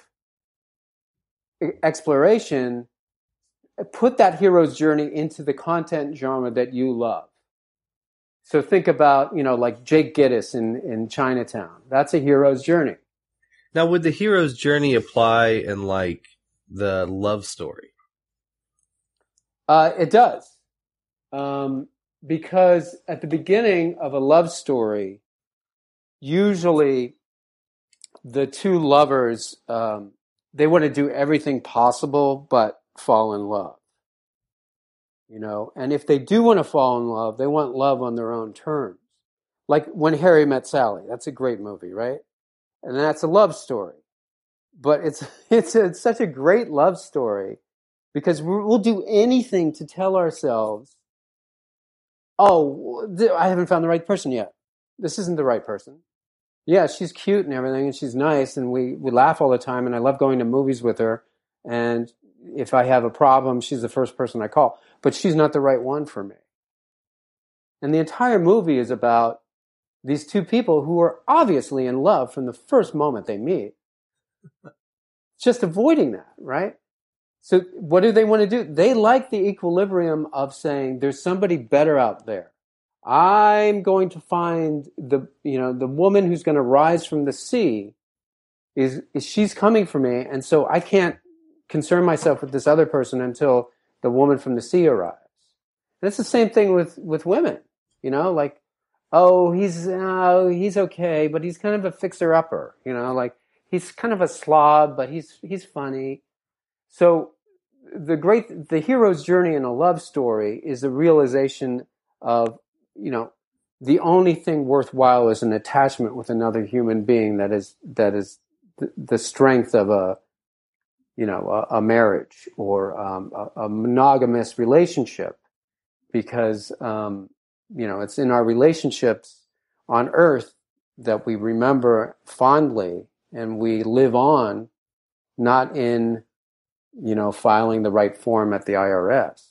exploration, put that hero's journey into the content genre that you love. So think about, you know, like Jake Gittes in, in Chinatown. That's a hero's journey. Now, would the hero's journey apply in, like, the love story? Uh, it does. Um, because at the beginning of a love story, usually the two lovers, um, they want to do everything possible but fall in love. You know, and if they do want to fall in love, they want love on their own terms. Like When Harry Met Sally. That's a great movie, right? And that's a love story. But it's it's, a, it's such a great love story because we'll do anything to tell ourselves, oh, I haven't found the right person yet. This isn't the right person. Yeah, she's cute and everything, and she's nice, and we, we laugh all the time, and I love going to movies with her, and if I have a problem, she's the first person I call. But she's not the right one for me. And the entire movie is about these two people who are obviously in love from the first moment they meet. Just avoiding that, right? So what do they want to do? They like the equilibrium of saying there's somebody better out there. I'm going to find the, you know, the woman who's going to rise from the sea is, is she's coming for me. And so I can't concern myself with this other person until the woman from the sea arrives. And it's the same thing with, with women, you know, like, oh, he's, oh, he's okay, but he's kind of a fixer-upper, you know, like he's kind of a slob, but he's, he's funny. So the great, the hero's journey in a love story is the realization of, you know, the only thing worthwhile is an attachment with another human being that is, that is the, the strength of a, you know, a, a marriage or um, a, a monogamous relationship, because, um, you know, it's in our relationships on earth that we remember fondly and we live on, not in, you know, filing the right form at the I R S.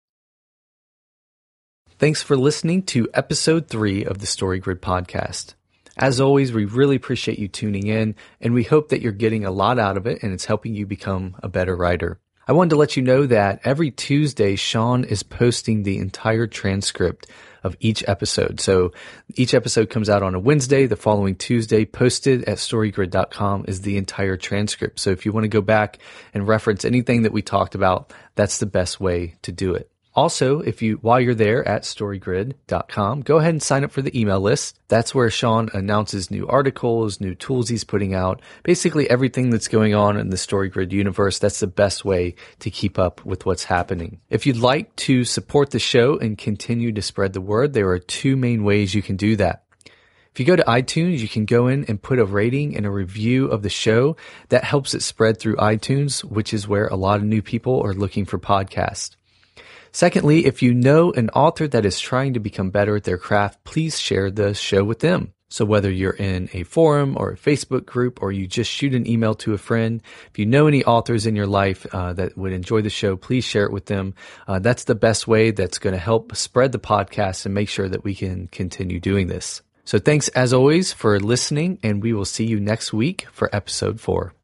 Thanks for listening to episode three of the Story Grid podcast. As always, we really appreciate you tuning in, and we hope that you're getting a lot out of it and it's helping you become a better writer. I wanted to let you know that every Tuesday, Sean is posting the entire transcript of each episode. So each episode comes out on a Wednesday. The following Tuesday, posted at storygrid dot com, is the entire transcript. So if you want to go back and reference anything that we talked about, that's the best way to do it. Also, if you, while you're there at storygrid dot com, go ahead and sign up for the email list. That's where Sean announces new articles, new tools he's putting out, basically everything that's going on in the StoryGrid universe. That's the best way to keep up with what's happening. If you'd like to support the show and continue to spread the word, there are two main ways you can do that. If you go to iTunes, you can go in and put a rating and a review of the show. That helps it spread through iTunes, which is where a lot of new people are looking for podcasts. Secondly, if you know an author that is trying to become better at their craft, please share the show with them. So whether you're in a forum or a Facebook group, or you just shoot an email to a friend, if you know any authors in your life uh, that would enjoy the show, please share it with them. Uh, that's the best way that's going to help spread the podcast and make sure that we can continue doing this. So thanks as always for listening, and we will see you next week for episode four.